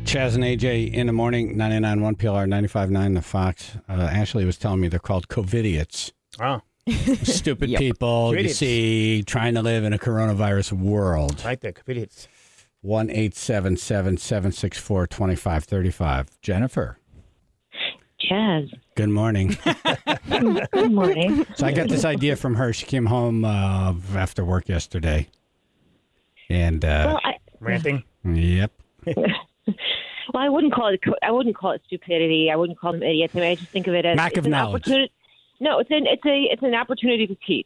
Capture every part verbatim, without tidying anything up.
Chaz and A J in the morning, ninety-nine point one P L R, ninety-five point nine The Fox. Uh, Ashley was telling me they're called COVIDiots. Oh. Stupid Yep. people you COVIDiots. see trying to live in a coronavirus world. Right there, idiots. one eight seven seven, seven six four, two five three five. Jennifer. Chaz. Good morning. Good morning. So I got this idea from her. She came home uh, after work yesterday. And, uh, Well, I, Ranting. yep. well, I wouldn't call it. I wouldn't call it stupidity. I wouldn't call them idiots. I mean, I just think of it as Lack it's of an knowledge. opportunity. No, it's an it's a it's an opportunity to teach.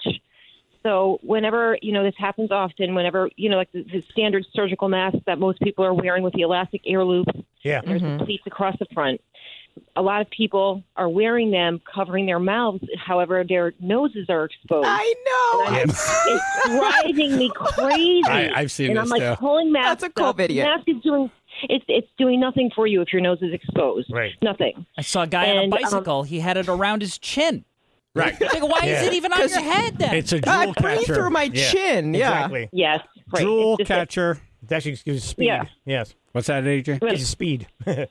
So whenever you know this happens often, whenever you know like the, the standard surgical masks that most people are wearing with the elastic air loops, Yeah. and there's the pleats across the front. A lot of people are wearing them, covering their mouths. However, their noses are exposed. I know. And I'm- It's driving me crazy. I, I've seen and this I'm like too. pulling masks. That's a cool up. video. Mask is doing it's it's doing nothing for you if your nose is exposed. Right. Nothing. I saw a guy on And, a um, bicycle. he had it around his chin. Right. Like, why Yeah. is it even on 'Cause your head then? It's a I jewel breathe catcher. through my Yeah. chin. Yeah. Exactly. Yes. Right. Jewel It's just like- catcher. It actually gives you speed. Yeah. Yes. What's that, A J? Gives you speed.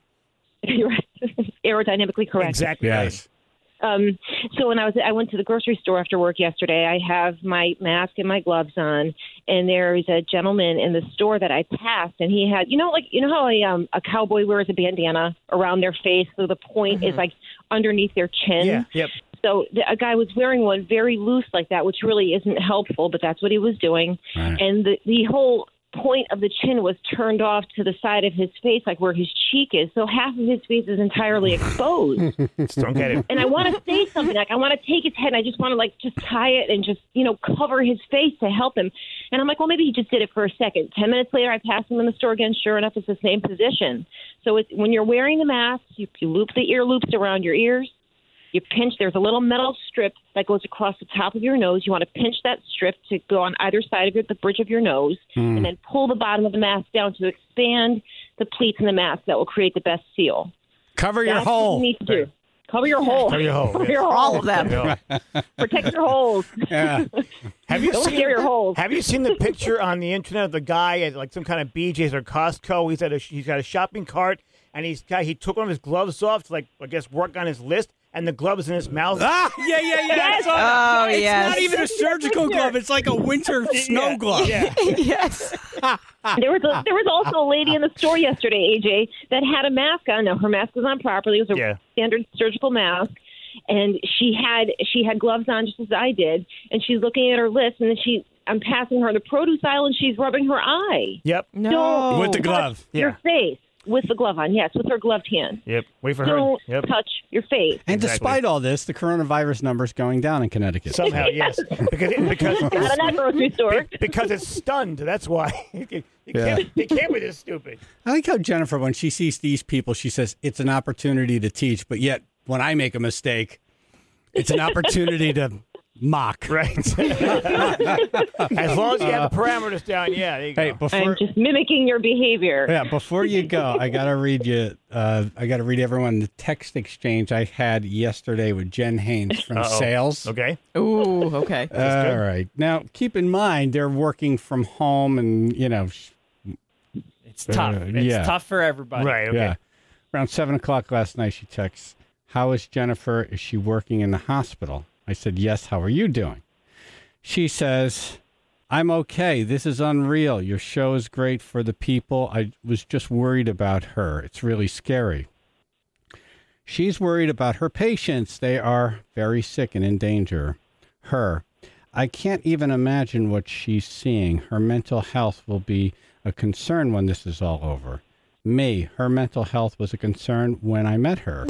You're right. Aerodynamically correct. Exactly. Yes. Um, so when I was, I went to the grocery store after work yesterday. I have my mask and my gloves on, and there was a gentleman in the store that I passed, and he had, you know, like you know how a um, a cowboy wears a bandana around their face, so the point is like underneath their chin. Yeah. Yep. So the, a guy was wearing one very loose like that, which really isn't helpful, but that's what he was doing. Right. And the the whole point of the chin was turned off to the side of his face, like where his cheek is. So half of his face is entirely exposed. Just don't get it. And I want to say something, like I want to take his head and I just want to like just tie it and just, you know, cover his face to help him. And I'm like, well, maybe he just did it for a second. Ten minutes later, I passed him in the store again. Sure enough, it's the same position. So it's, when you're wearing the mask, you, you loop the ear loops around your ears. You pinch, there's a little metal strip that goes across the top of your nose. You want to pinch that strip to go on either side of your, the bridge of your nose, Mm. and then pull the bottom of the mask down to expand the pleats in the mask. That will create the best seal. Cover your That's what hole. you need to do. Cover your hole. Cover your hole, Cover yes. your hole. All of them. Yeah. Protect your holes. Yeah. Have you Don't seen scare your holes. Have you seen the picture on the internet of the guy at like some kind of B J's or Costco? He's at a he's got a shopping cart and he's got he took one of his gloves off to like I guess work on his list and the glove is in his mouth. Ah, yeah, yeah, yeah. I saw that. Oh, It's yes. not even a surgical glove. It's like a winter snow Yeah, glove. Yeah. Yes. There was a, there was also a lady in the store yesterday, A J, that had a mask on. Now her mask was on properly. It was a Yeah. standard surgical mask, and she had she had gloves on just as I did. And she's looking at her list, and then she I'm passing her the produce aisle, and she's rubbing her eye. Yep. No. Don't With the touch glove. your Yeah. face with the glove on. Yes, with her gloved hand. Yep. Wait for her. Don't Yep. touch your face. And Exactly. despite all this, the coronavirus number is going down in Connecticut. Somehow, yes. Because it, because Not in that grocery store. because it's stunned. That's why. you Yeah. can't, you can't be this stupid. I like how Jennifer, when she sees these people, she says it's an opportunity to teach, but yet when I make a mistake, it's an opportunity to mock. Right. As long as you have the parameters down, yeah. There you Hey, go. before I'm just mimicking your behavior. yeah, before you go, I gotta read you. Uh, I gotta read everyone the text exchange I had yesterday with Jen Haynes from Uh-oh. Sales. Okay. Ooh, okay. All right. Now, keep in mind they're working from home, and you know, It's tough. Uh, It's yeah. tough for everybody. Right. Okay. yeah. Around seven o'clock last night, she texts, "How is Jennifer? Is she working in the hospital?" I said, "Yes. How are you doing?" She says, "I'm okay. This is unreal. Your show is great for the people. I was just worried about her. It's really scary." She's worried about her patients. They are very sick and in danger. Her, "I can't even imagine what she's seeing. Her mental health will be a concern when this is all over." Me, her mental health was a concern when I met her.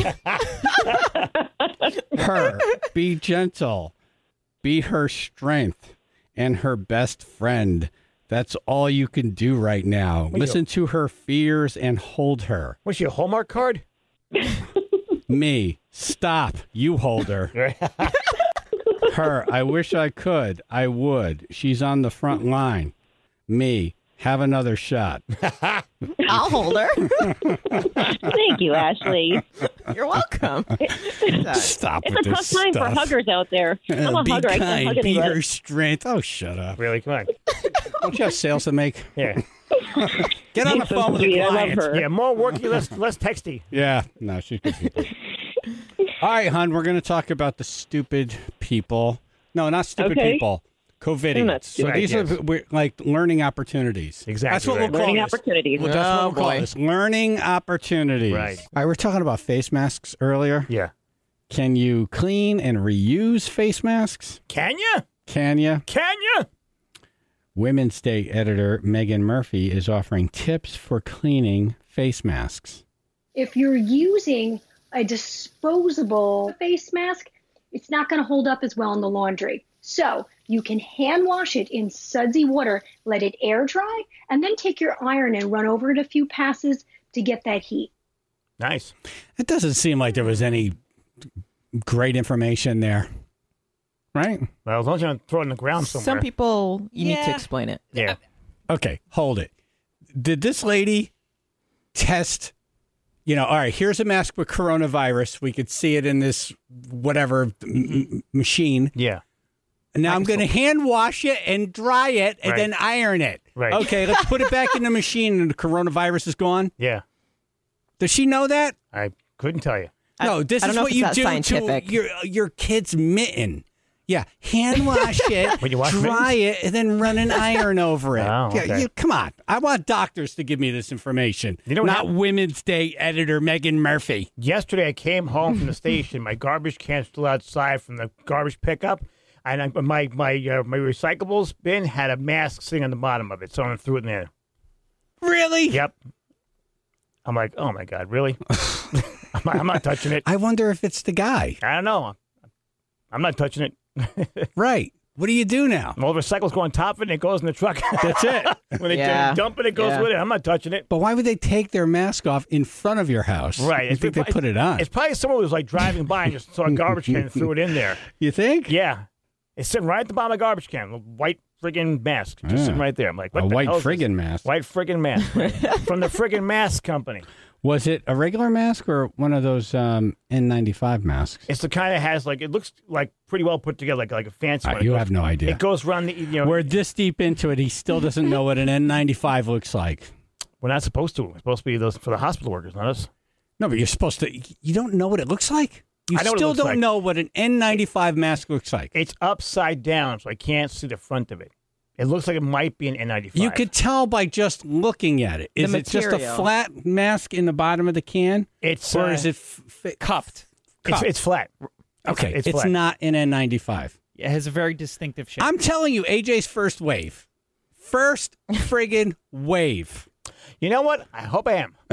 Her, be gentle. Be her strength and her best friend. That's all you can do right now. you- Listen to her fears and hold her. What's your Hallmark card? Me, stop. You hold her. Her, I wish I could. I would. She's on the front line. Me, have another shot. I'll hold her. Thank you, Ashley. You're welcome. Stop It's with a this tough time stuff. for huggers out there. I'm a be hugger. I can't kind. hug Be anybody. her strength. Oh, shut up. Really? Come on. Don't you have sales to make? Yeah. Get on the She's so phone with the sweet. I love clients. her. Yeah, more worky, less less texty. Yeah, no, she's good people. All right, hon, we're going to talk about the stupid people. No, not stupid Okay. people. COVID. They're not So stupid. these Right, are yes. we're, like learning opportunities. Exactly That's what right. we'll call Learning this. opportunities. Well, that's Oh, what we'll call boy. this. Learning opportunities. Right. All right, we're talking about face masks earlier. Yeah. Can you clean and reuse face masks? Can you? Can you? Can you? Women's Day editor Megan Murphy is offering tips for cleaning face masks. If you're using a disposable face mask, it's not going to hold up as well in the laundry. So you can hand wash it in sudsy water, let it air dry, and then take your iron and run over it a few passes to get that heat. Nice. It doesn't seem like there was any great information there, right? Well, as long as you don't throw it on the ground somewhere. Some people, you need to Yeah. explain it. Yeah. Okay, hold it. Did this lady test, you know, all right, here's a mask with coronavirus. We could see it in this whatever m- machine. Yeah. And now I'm going to hand wash it and dry it and Right. then iron it. Right. Okay, let's put it back in the machine and the coronavirus is gone. Yeah. Does she know that? I couldn't tell you. I- No, this I don't is know what if you it's do that scientific. to your your kid's mitten. Yeah, hand wash it, When you wash dry it, and then run an iron over it. Oh, Yeah, okay. you- come on. I want doctors to give me this information, You know what not hap- Women's Day editor Megan Murphy. Yesterday, I came home from the station. My garbage can's still outside from the garbage pickup, and I, my my uh, my recyclables bin had a mask sitting on the bottom of it. Someone threw it in there. Really? Yep. I'm like, oh my god, really? I'm, not, I'm not touching it. I wonder if it's the guy. I don't know. I'm not touching it. Right. What do you do now? All the recyclables go on top of it, and it goes in the truck. That's it. when they Yeah. dump it, it goes Yeah. with it. I'm not touching it. But why would they take their mask off in front of your house? Right. I think they put it on. It's probably someone who was like driving by and just saw a garbage can and threw it in there. You think? Yeah. It's sitting right at the bottom of the garbage can. A white friggin' mask. Just Yeah. sitting right there. I'm like, what A the white hell is this? friggin' mask. White friggin' mask. From the friggin' mask company. Was it a regular mask or one of those um, N ninety-five masks? It's the kind that has like, it looks like pretty well put together, like like a fancy Uh, one. It you goes- have no idea. It goes around the, you know, We're this deep into it. He still doesn't know what an N ninety-five looks like. we're not supposed to. We're supposed to be those for the hospital workers, not us. No, but you're supposed to. You don't know what it looks like? You I know what it still looks don't like. know what an N ninety-five mask looks like. It's upside down, so I can't see the front of it. It looks like it might be an N ninety-five. You could tell by just looking at it. Is it just a material. flat mask in the bottom of the can? It's Or uh, is it f- fi- Cupped. It's, cupped? it's flat. Okay, it's it's, flat. not an N ninety-five. It has a very distinctive shape. I'm telling you, A J's first wave. First friggin' wave. You know what? I hope I am.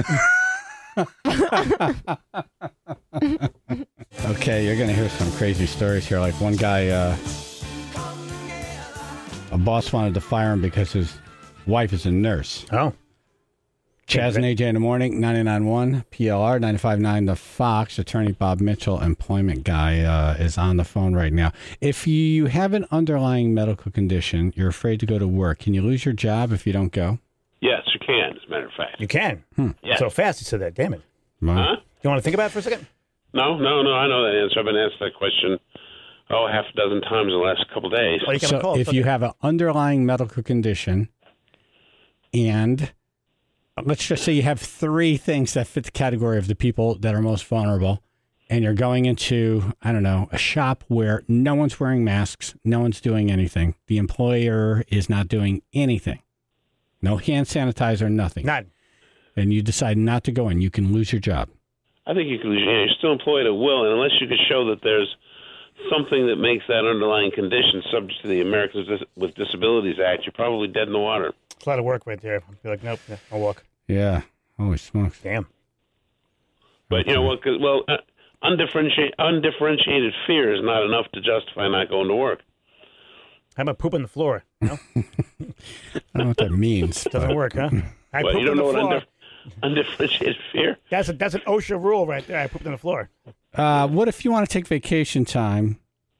Okay, you're going to hear some crazy stories here. Like one guy, uh, a boss wanted to fire him because his wife is a nurse. Oh. Chaz and A J in the morning, ninety-nine point one, P L R, ninety-five point nine, The Fox. Attorney Bob Mitchell, employment guy, uh, is on the phone right now. If you have an underlying medical condition, you're afraid to go to work, can you lose your job if you don't go? Yes, you can, as a matter of fact. You can. Yeah. So fast you said that. Damn it. Well, Huh? You want to think about it for a second? No, no, no, I know that answer. I've been asked that question, oh, half a dozen times in the last couple of days. Well, you can call. So It's if you okay. have an underlying medical condition and let's just say you have three things that fit the category of the people that are most vulnerable and you're going into, I don't know, a shop where no one's wearing masks, no one's doing anything. The employer is not doing anything. No hand sanitizer, nothing. Not. And you decide not to go in, you can lose your job. I think you could, you know, you're still employed at will, and unless you could show that there's something that makes that underlying condition subject to the Americans with Disabilities Act, you're probably dead in the water. It's a lot of work right there. I'd be like, nope, yeah, I'll walk. Yeah. Holy smokes. Damn. But, you know, well, 'cause- well uh, undifferentiated, undifferentiated fear is not enough to justify not going to work. How about poop on the floor? No? I don't know what that means. Doesn't but- work, huh? I Well, pooped you don't on know the what floor. undif- undifferentiated fear? That's a, that's an OSHA rule right there. I pooped on the floor. Uh, what if you want to take vacation time?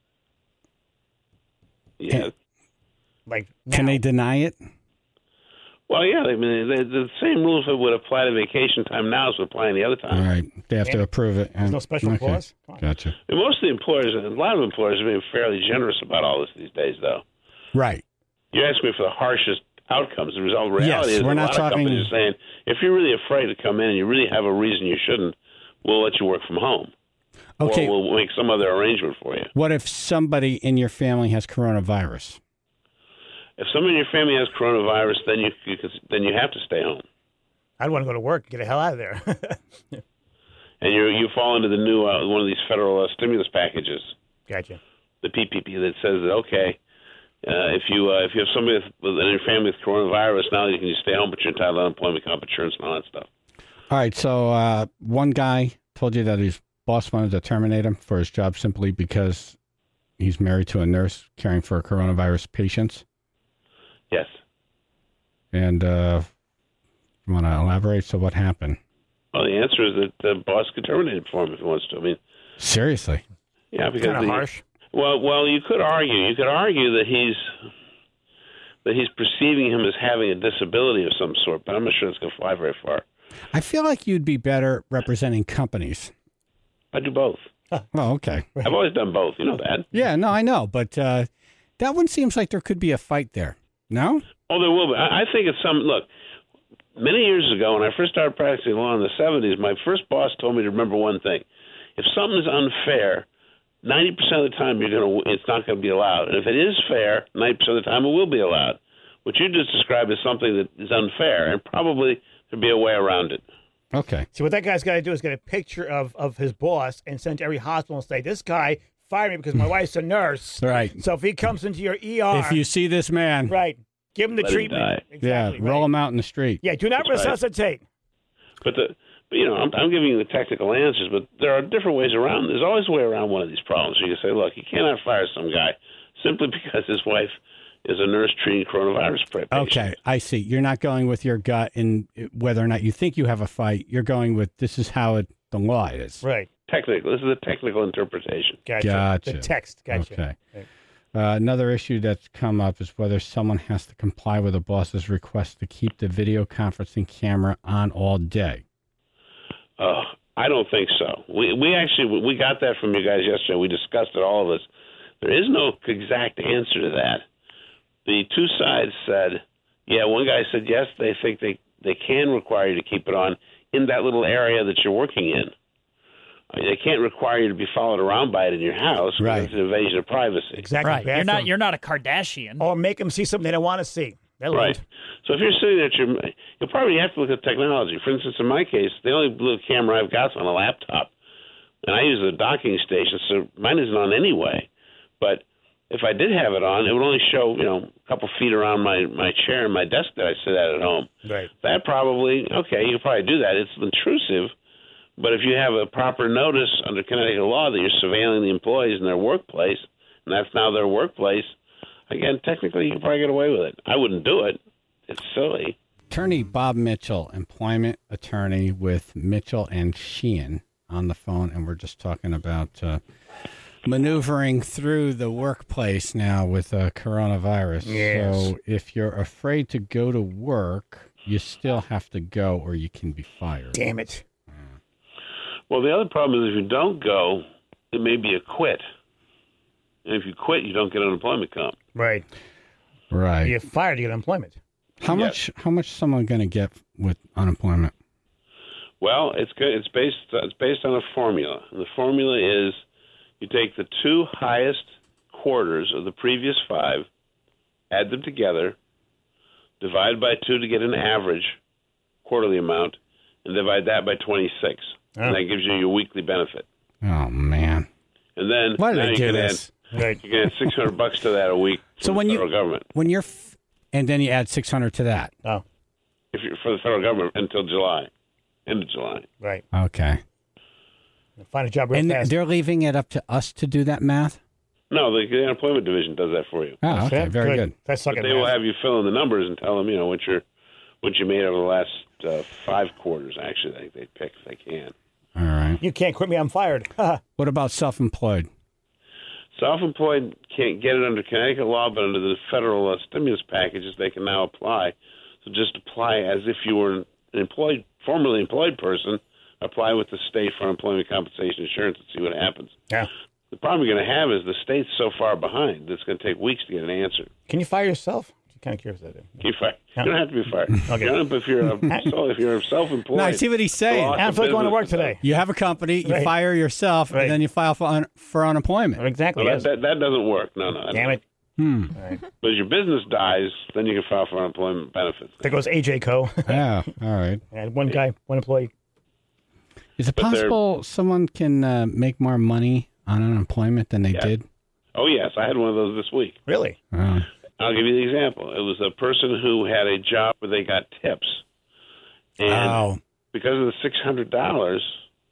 Yeah. Like, Can now. they deny it? Well, yeah, I mean, the, the same rules that would apply to vacation time now as would apply any other All time. right. They have to Damn it. approve it. There's no special Okay. clause? Come on. Gotcha. And most of the employers, a lot of employers are being fairly generous about all this these days, though. Right. You ask me for the harshest outcomes. The result reality Yes, is we're a not lot talking- of companies are saying, if you're really afraid to come in and you really have a reason you shouldn't, we'll let you work from home. Okay. Or we'll make some other arrangement for you. What if somebody in your family has coronavirus? If somebody in your family has coronavirus, then you, you can, then you have to stay home. I'd want to go to work and get the hell out of there. And you you fall into the new uh, one of these federal uh, stimulus packages, Gotcha. the P P P, that says that okay, uh, if you uh, if you have somebody with, with, in your family with coronavirus, now you can just stay home, but you're entitled to unemployment comp insurance and all that stuff. All right. So uh, one guy told you that his boss wanted to terminate him for his job simply because he's married to a nurse caring for coronavirus patients. Yes. And uh, you want to elaborate? So what happened? Well, the answer is that the boss could terminate him for him if he wants to. I mean, Seriously? yeah, because Kind of the- harsh. Well, well, you could argue. You could argue that he's that he's perceiving him as having a disability of some sort, but I'm not sure it's going to fly very far. I feel like you'd be better representing companies. I do both. Oh, okay. I've always done both. You know that. Yeah, no, I know. But uh, that one seems like there could be a fight there. No? Oh, there will be. I I think it's some look. Many years ago, when I first started practicing law in the seventies, my first boss told me to remember one thing: if something is unfair, ninety percent of the time you're going to it's not going to be allowed, and if it is fair, ninety percent of the time it will be allowed. What you just described is something that is unfair, and probably there'll be a way around it. Okay. See, what that guy's got to do is get a picture of, of his boss and send to every hospital and say, this guy fired me because my wife's a nurse. Right. So if he comes into your E R, If you see this man, right, give him the Let him treatment. die. Exactly, yeah, roll right. him out in the street. Yeah, do not That's right. resuscitate. But the but, you know, I'm, I'm giving you the technical answers, but there are different ways around. There's always a way around one of these problems. You can say, look, you cannot fire some guy simply because his wife is a nurse treating coronavirus patient. Okay, I see. You're not going with your gut in whether or not you think you have a fight. You're going with this is how it, the law is. Right. Technical. This is a technical interpretation. Gotcha. Gotcha. The text. Gotcha. Okay. Right. Uh, another issue that's come up is whether someone has to comply with a boss's request to keep the video conferencing camera on all day. Uh, I don't think so. We we actually we got that from you guys yesterday. We discussed it, all of us. There is no exact answer to that. The two sides said, yeah, one guy said yes, they think they, they can require you to keep it on in that little area that you're working in. They can't require you to be followed around by it in your house. because Right. It's an invasion of privacy. Exactly. Right. You're not Bathroom. you're not a Kardashian. Or make them see something they don't want to see. They're Right. right. So if you're sitting at your, you'll probably have to look at technology. For instance, in my case, the only little camera I've got is on a laptop, and I use a docking station, so mine isn't on anyway. But if I did have it on, it would only show, you know, a couple feet around my, my chair and my desk that I sit at at home. Right. That probably, okay, you could probably do that. It's intrusive, but if you have a proper notice under Connecticut law that you're surveilling the employees in their workplace, and that's now their workplace, again, technically you can probably get away with it. I wouldn't do it. It's silly. Attorney Bob Mitchell, employment attorney with Mitchell and Sheehan on the phone, and we're just talking about uh, maneuvering through the workplace now with uh, coronavirus. Yes. So if you're afraid to go to work, you still have to go or you can be fired. Damn it. Well, the other problem is if you don't go, it may be a quit. And if you quit, you don't get unemployment comp. Right. Right. You get fired, you get unemployment. How Yes. much? How much is someone going to get with unemployment? Well, it's good. It's based. It's based on a formula. And the formula is you take the two highest quarters of the previous five, add them together, divide by two to get an average quarterly amount, and divide that by twenty-six, Oh. and that gives you your weekly benefit. Oh man! And then Why did now I you do can this? add Right. you can add six hundred bucks to that a week. So from when the you- federal government, When you're, f- and then you add six hundred to that. Oh, if you're for the federal government until July, end of July. right. Okay. Find a job real And fast. they're leaving it up to us to do that math. No, the, the unemployment division does that for you. Oh, okay, Yeah, very good. That's But sucking they will have you fill in the numbers and tell them, you know, what you're, what you made over the last uh, five quarters. Actually, they they pick if they can. All right. You can't quit me. I'm fired. What about self-employed? Self-employed can't get it under Connecticut law, but under the federal uh, stimulus packages, they can now apply. So just apply as if you were an employed, formerly employed person. Apply with the state for unemployment compensation insurance and see what happens. Yeah. The problem you're going to have is the state's so far behind that it's going to take weeks to get an answer. Can you fire yourself? kind of curious. That You're fired. No. You don't have to be fired. Okay. You don't, if you're a, so if you're self-employed. No, I see what he's saying. loss I don't of feel like going to business work is up. today. You have a company, you Right. fire yourself, Right. and then you file for un- for unemployment. Exactly. Well, yes. that, that that doesn't work. No, no. Damn it. Hmm. But if your business dies, then you can file for unemployment benefits. There goes A J Co. Yeah. All right. And one guy, one employee. Is it But they're- possible someone can uh, make more money on unemployment than they Yeah. did? Oh yes, I had one of those this week. Really? Oh. I'll give you the example. It was a person who had a job where they got tips, and Oh. because of the six hundred dollars,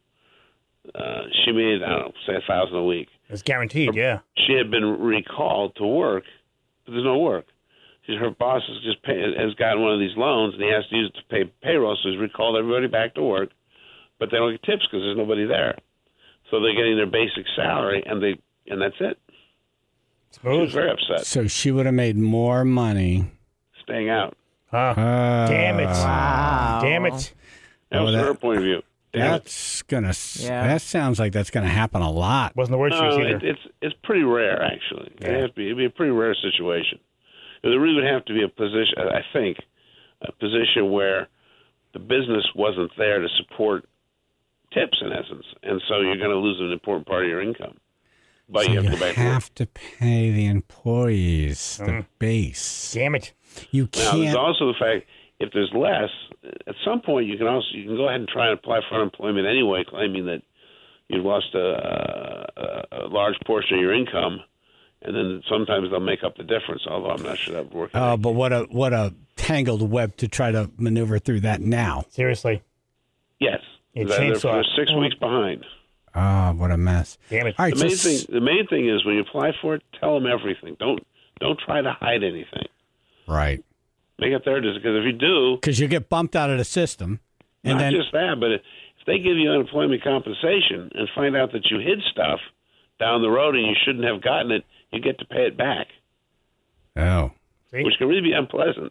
uh, she made I don't know, say a thousand a week. It's guaranteed, yeah. She had been recalled to work, but there's no work. She's, her boss has just pay, has gotten one of these loans, and he has to use it to pay payroll, so he's recalled everybody back to work, but they don't get tips because there's nobody there. So they're getting their basic salary, and they and that's it. She was Smooth. very upset, So she would have made more money. staying out. Huh. Uh, Damn it. Wow. Damn it. That Oh, was that- her point of view. Damn it. That's gonna. s Yeah. That sounds like that's gonna happen a lot. Wasn't the word choice No, either. it, it's it's pretty rare actually. Yeah. It has to be, it'd be a pretty rare situation. There really would have to be a position, I think, a position where the business wasn't there to support tips in essence, and so you're going to lose an important part of your income. But So you have to go back to work. have to pay the employees the Mm. base. Damn it. You Now, there's can't. also the fact if there's less, at some point you can also you can go ahead and try and apply for unemployment anyway, claiming that you've lost a, a, a large portion of your income, and then sometimes they'll make up the difference. Although I'm not sure that would work. Oh, but what a what a tangled web to try to maneuver through that now. Seriously. Yes, Yeah, they're, they're, chainsaw. they're six weeks behind. Oh, what a mess. Damn it. All right, The so main s- thing the main thing is when you apply for it, tell them everything. Don't don't try to hide anything. right, Make it there, because if you do, because you get bumped out of the system, and not then just that, but if they give you unemployment compensation and find out that you hid stuff down the road and you shouldn't have gotten it, you get to pay it back, oh, See? which can really be unpleasant.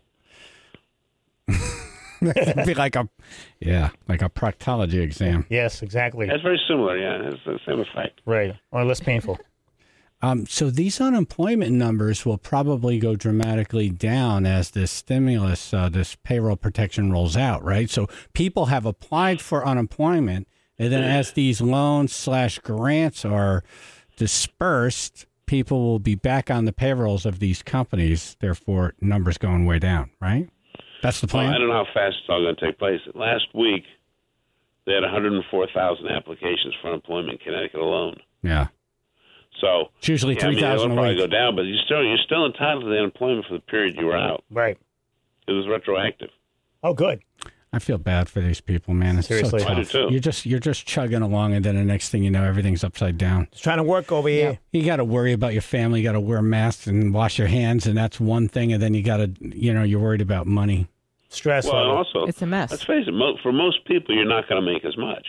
it'd be like a yeah, like a proctology exam. Yes, exactly. That's very similar, yeah. It's the same effect. Right. Or less painful. Um, so these unemployment numbers will probably go dramatically down as this stimulus, uh, this payroll protection rolls out, right? So people have applied for unemployment, and then as these loans slash grants are dispersed, people will be back on the payrolls of these companies. Therefore, numbers going way down, right? That's the Well, plan. I don't know how fast it's all going to take place. Last week, they had one hundred four thousand applications for unemployment in Connecticut alone. Yeah, So it's usually yeah, I mean, three thousand it'll a probably week. go down, but you're still you're still entitled to the unemployment for the period you were out. Right. It was retroactive. Oh, good. I feel bad for these people, man. It's Seriously. so I do tough. too. You're just you're just chugging along, and then the next thing you know, everything's upside down. Just trying to work over here. You got to worry about your family. You got to wear masks and wash your hands, and that's one thing. And then you got to, you know, you're worried about money. Stress Well, and level. also, It's a mess. let's face it, mo- for most people, you're not going to make as much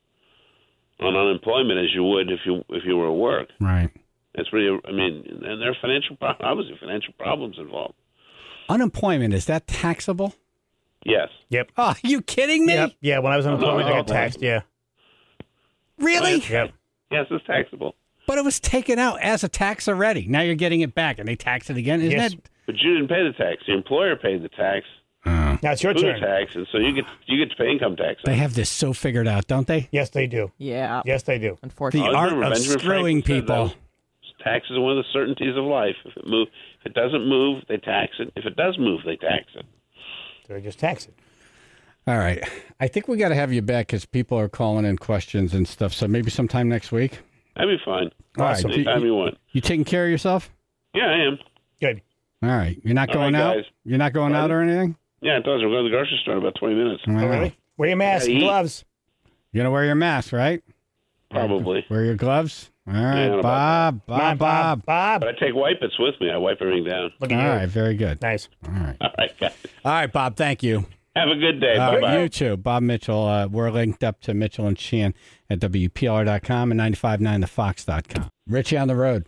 on unemployment as you would if you if you were at work. Right. It's really, I mean, and there are financial, pro- obviously financial problems involved. Unemployment, is that taxable? Yes. Yep. Oh, are you kidding me? Yep. Yeah, when I was unemployment, I got Oh, taxed. Yeah. Really? Yep. Yes, it's taxable. But it was taken out as a tax already. Now you're getting it back, and they tax it again. Isn't Yes. that? But you didn't pay the tax. The employer paid the tax, Oh. Now it's your food turn. tax, and so you get you get to pay income tax. They have this so figured out, don't they? Yes, they do. Yeah. Yes, they do. The Unfortunately. Oh, art remember, of Benjamin screwing Franklin said people. that. Taxes are one of the certainties of life. If it move, if it doesn't move, they tax it. If it does move, they tax it. They just tax it. All right. I think we got to have you back because people are calling in questions and stuff. So maybe sometime next week. That'd be fine. All right. Awesome. You, Anytime you want. you taking care of yourself? Yeah, I am. Good. All right. You're not All going right, out? guys. You're not going out or anything? Yeah, it does. We're going to the grocery store in about twenty minutes. All Oh, right. really? Wear your mask, Yeah, eat. gloves. You're going to wear your mask, right? Probably. Wear your gloves? All I right. don't know Bob, Come on, Bob, Bob. Bob. But I take wipe-its with me. I wipe everything down. Look All at you. right. Very good. Nice. All right. All right, guys. All right, Bob. Thank you. Have a good day. Uh, Bye-bye. you too. Bob Mitchell. Uh, we're linked up to Mitchell and Sheehan at W P L R dot com and ninety-five point nine the fox dot com. Richie on the road.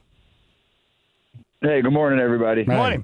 Hey, good morning, everybody. Right. Morning.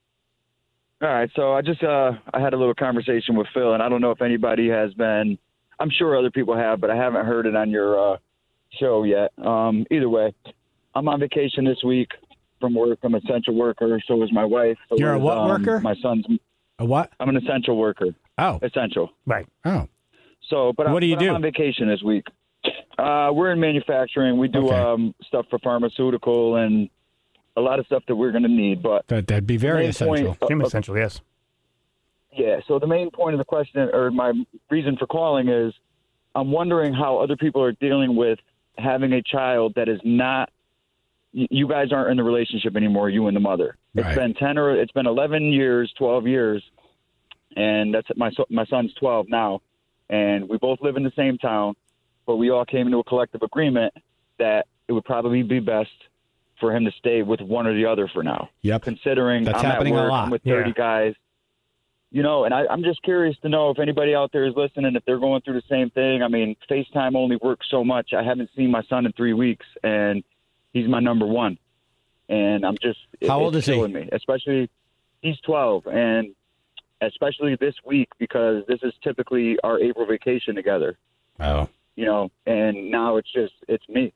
All right, so I just uh, I had a little conversation with Phil, and I don't know if anybody has been. I'm sure other people have, but I haven't heard it on your uh, show yet. Um, either way, I'm on vacation this week. from work. I'm an essential worker. So is my wife. So You're a is, what um, worker? My son's. A what? I'm an essential worker. Oh. Essential. Right. Oh. So, but, What I'm, do you but do? I'm on vacation this week. Uh, we're in manufacturing. We do Okay. um, stuff for pharmaceutical and a lot of stuff that we're going to need. But That, that'd be very main essential. point- Extremely essential, yes. Yeah. So the main point of the question, or my reason for calling, is I'm wondering how other people are dealing with having a child that is not. y- You guys aren't in the relationship anymore. You and the mother. Right. It's been ten or it's been eleven years, twelve years, and that's my so- my son's twelve now, and we both live in the same town, but we all came into a collective agreement that it would probably be best for him to stay with one or the other for now. Yep. Considering That's I'm happening at a work, lot. I'm with thirty Yeah. guys. You know, and I, I'm just curious to know if anybody out there is listening, if they're going through the same thing. I mean, FaceTime only works so much. I haven't seen my son in three weeks, and he's my number one. And I'm just it- How old it's is he? killing me, especially he's twelve, and especially this week because this is typically our April vacation together. Oh. You know, and now it's just it's me.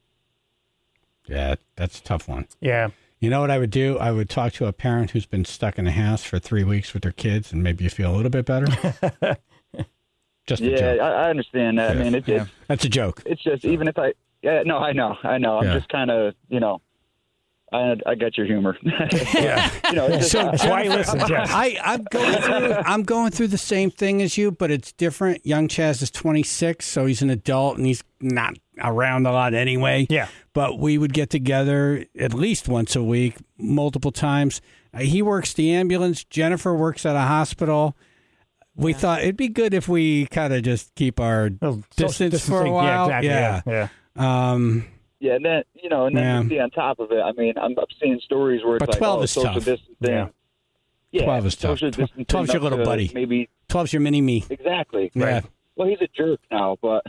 Yeah, that's a tough one. Yeah. You know what I would do? I would talk to a parent who's been stuck in a house for three weeks with their kids, and maybe you feel a little bit better. Just a Yeah, joke. I, I understand that. Yeah. I mean, it's Yeah. it's, That's a joke. it's just even if I yeah no I know I know I'm Yeah. just kind of you know. I I get your humor. Yeah. You know, it's just, So, That's why he Jennifer, listens, yes. I, I'm going through I'm going through the same thing as you, but it's different. Young Chaz is twenty-six, so he's an adult and he's not around a lot anyway. Yeah. But we would get together at least once a week, multiple times. Uh, he works the ambulance. Jennifer works at a hospital. We thought it'd be good if we kind of just keep our Well, distance social for a distancing, while. Yeah, exactly. Yeah. Yeah. Um, yeah, and then you know, and then Yeah. you see on top of it. I mean, I'm, I'm seeing stories where it's But like twelve oh, is social tough. distancing. Yeah. Yeah, twelve is tough. social Tw- distancing twelve's your up little to buddy. Maybe twelve's your mini me. exactly. Yeah. Well, he's a jerk now, but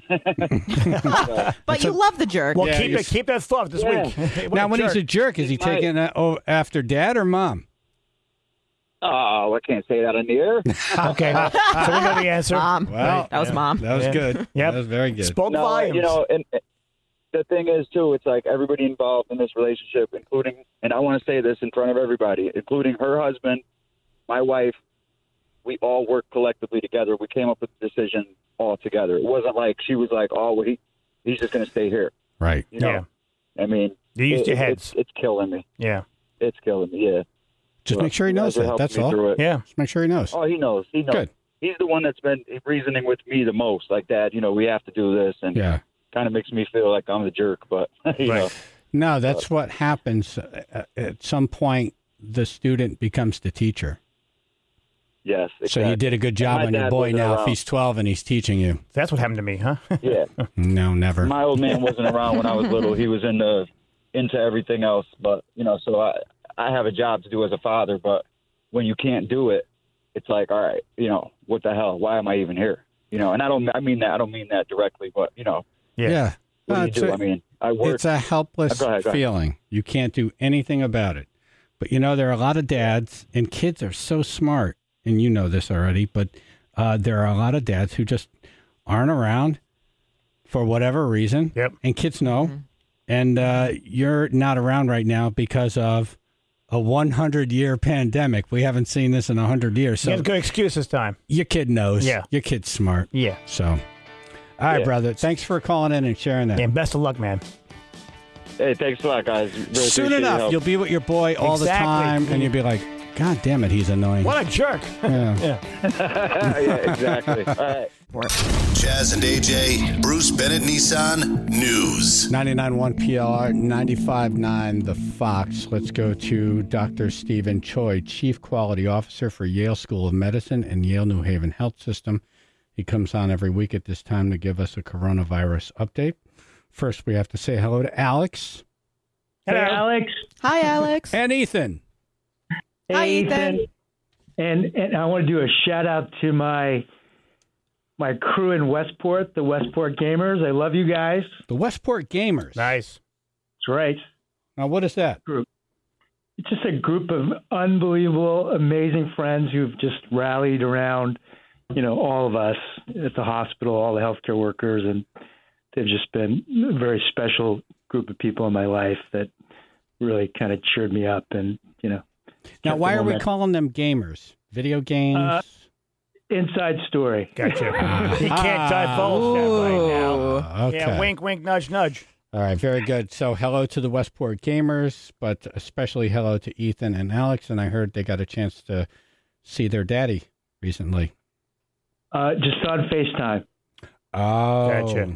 so, But you love the jerk. Well, Yeah, keep you're- it. Keep that thought this Yeah. week. What Now, a when he's a jerk. jerk, is he He's my- taking uh, oh, after dad or mom? oh, I can't say that on the air. Okay. So we know the answer. Mom. Well, that was yeah. mom. That was Yeah. good. Yep. That was very good. Spoke No, volumes. you know, and the thing is too, it's like everybody involved in this relationship, including, and I want to say this in front of everybody, including her husband, my wife. We all worked collectively together. We came up with the decision all together. It wasn't like she was like, "Oh, well, he he's just going to stay here." Right. You know, I mean, You used it- your it- heads. It's, it's killing me. Yeah. It's killing me. Yeah. Just Well, make sure he you guys knows are that. helping That's me all. through it. Yeah. Just make sure he knows. Oh, he knows. He knows. Good. He's the one that's been reasoning with me the most. Like, Dad, you know, we have to do this, and Yeah. kind of makes me feel like I'm the jerk. But you Right. know, No, that's what happens. Uh, At some point, the student becomes the teacher. yes. So you exactly. did a good job my on your dad boy wasn't now if around. he's twelve and he's teaching you. That's what happened to me, huh? Yeah. No, never. My old man wasn't around when I was little. He was into into everything else. But you know, so I I have a job to do as a father. But when you can't do it, it's like, all right, you know, what the hell? Why am I even here? You know, and I don't I mean that I don't mean that directly, but you know, Yeah. Yeah. what Uh, do you it's do? a- I mean, I work. It's a helpless Uh, go ahead, go ahead. feeling. You can't do anything about it. But you know, there are a lot of dads, and kids are so smart, and you know this already, but uh, there are a lot of dads who just aren't around for whatever reason. Yep. And kids know. And uh, you're not around right now because of a hundred year pandemic. We haven't seen this in one hundred years. You So had a good excuse this time. your kid knows. Yeah. Your kid's smart. Yeah. So, all right, Yeah. brother. Thanks for calling in and sharing that. And best of luck, man. Hey, thanks a lot, guys. Really Soon appreciate your enough, help. you'll be with your boy all the Exactly. time, and you'll be like, God damn it, he's annoying. What a jerk. Yeah. Yeah. yeah, exactly. All right. Chaz and A J, Bruce Bennett Nissan News. ninety-nine point one P L R, ninety-five point nine The Fox. Let's go to Doctor Stephen Choi, Chief Quality Officer for Yale School of Medicine and Yale New Haven Health System. He comes on every week at this time to give us a coronavirus update. First, we have to say hello to Alex. Hello. Hey, Alex. Hi, Alex. And Ethan. Hi, Hey, Ethan. And and I want to do a shout out to my my crew in Westport, the Westport Gamers. I love you guys. The Westport Gamers. Nice. That's right. Now, what is that? It's just a group of unbelievable, amazing friends who've just rallied around, you know, all of us at the hospital, all the healthcare workers, and they've just been a very special group of people in my life that, really kind of cheered me up. And, you know. Now, why are we calling them gamers? Video games? Uh, inside story. Gotcha. He can't divulge that right now. Okay. Yeah, wink, wink, nudge, nudge. All right, very good. So hello to the Westport Gamers, but especially hello to Ethan and Alex. And I heard they got a chance to see their daddy recently. Uh, just on FaceTime. Oh. Gotcha.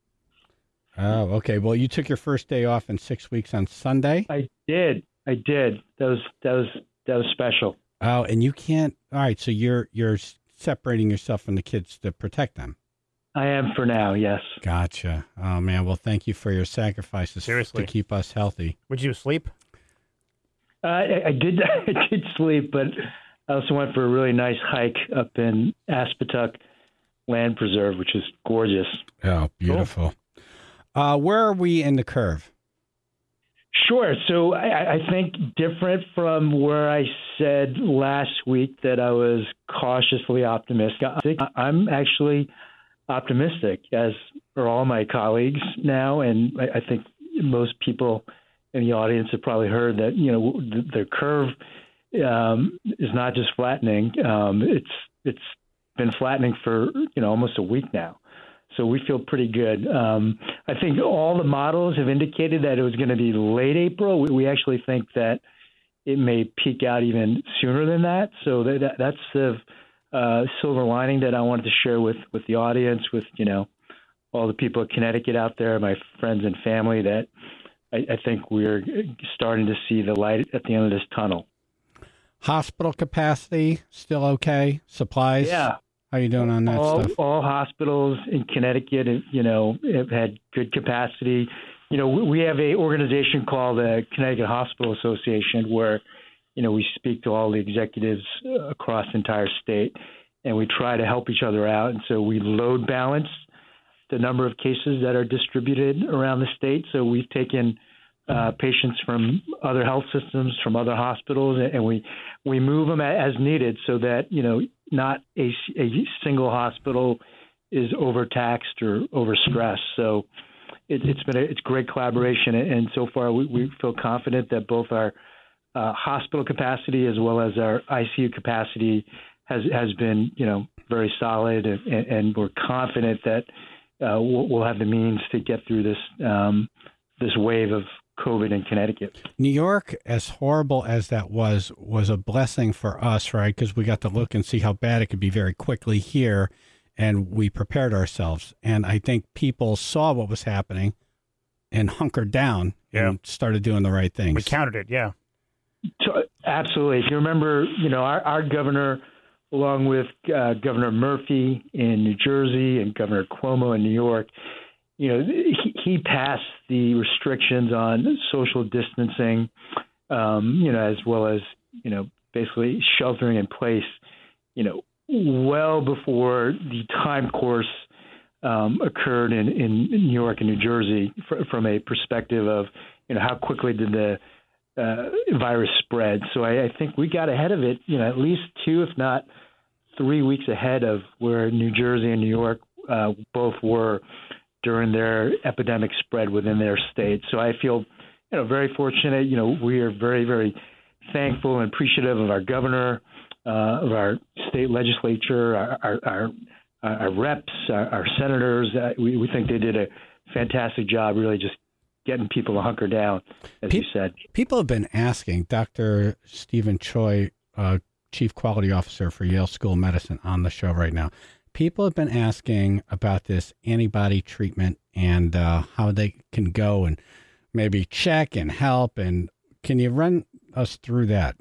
Oh, okay. Well, you took your first day off in six weeks on Sunday. I did. I did. That was that was that was special. Oh, and you can't. All right, so you're you're separating yourself from the kids to protect them. I am for now. Yes. Gotcha. Oh man. Well, thank you for your sacrifices Seriously. to keep us healthy. Would you sleep? Uh, I, I did. I did sleep, but I also went for a really nice hike up in Aspetuck Land Preserve, which is gorgeous. Oh, beautiful. Cool. Uh, where are we in the curve? Sure. So I, I think different from where I said last week that I was cautiously optimistic. I think I'm actually optimistic, as are all my colleagues now, and I, I think most people in the audience have probably heard that, you know, the, the curve um, is not just flattening. Um, it's it's been flattening for, you know, almost a week now. So we feel pretty good. Um, I think all the models have indicated that it was going to be late April. We, we actually think that it may peak out even sooner than that. So that, that's the uh, silver lining that I wanted to share with, with the audience, with, you know, all the people in Connecticut out there, my friends and family, that I, I think we're starting to see the light at the end of this tunnel. Hospital capacity still okay? Supplies? Yeah. How are you doing on that all, stuff? All hospitals in Connecticut, you know, have had good capacity. You know, we have a organization called the Connecticut Hospital Association where, you know, we speak to all the executives across the entire state, and we try to help each other out. And so we load balance the number of cases that are distributed around the state. So we've taken uh, patients from other health systems, from other hospitals, and we we move them as needed so that, you know, not a, a single hospital is overtaxed or overstressed. So it, it's been a it's great collaboration, and so far we, we feel confident that both our uh, hospital capacity as well as our I C U capacity has has been, you know, very solid, and, and we're confident that uh, we'll, we'll have the means to get through this um, this wave of COVID in Connecticut. New York, as horrible as that was, was a blessing for us, right? Because we got to look and see how bad it could be very quickly here, and we prepared ourselves. And I think people saw what was happening and hunkered down yeah. and started doing the right things. We countered it, yeah. So, absolutely. If you remember, you know, our, our governor, along with uh, Governor Murphy in New Jersey and Governor Cuomo in New York, you know, he, he passed the restrictions on social distancing, um, you know, as well as, you know, basically sheltering in place, you know, well before the time course um, occurred in, in New York and New Jersey fr- from a perspective of, you know, how quickly did the uh, virus spread. So I, I think we got ahead of it, you know, at least two, if not three weeks ahead of where New Jersey and New York uh, both were during their epidemic spread within their state. So I feel, you know, very fortunate. You know, we are very, very thankful and appreciative of our governor, uh, of our state legislature, our our, our, our reps, our, our senators. Uh, we, we think they did a fantastic job, really just getting people to hunker down, as Pe- you said. People have been asking Doctor Stephen Choi, uh, Chief Quality Officer for Yale School of Medicine, on the show right now. People have been asking about this antibody treatment and uh, how they can go and maybe check and help. And can you run us through that?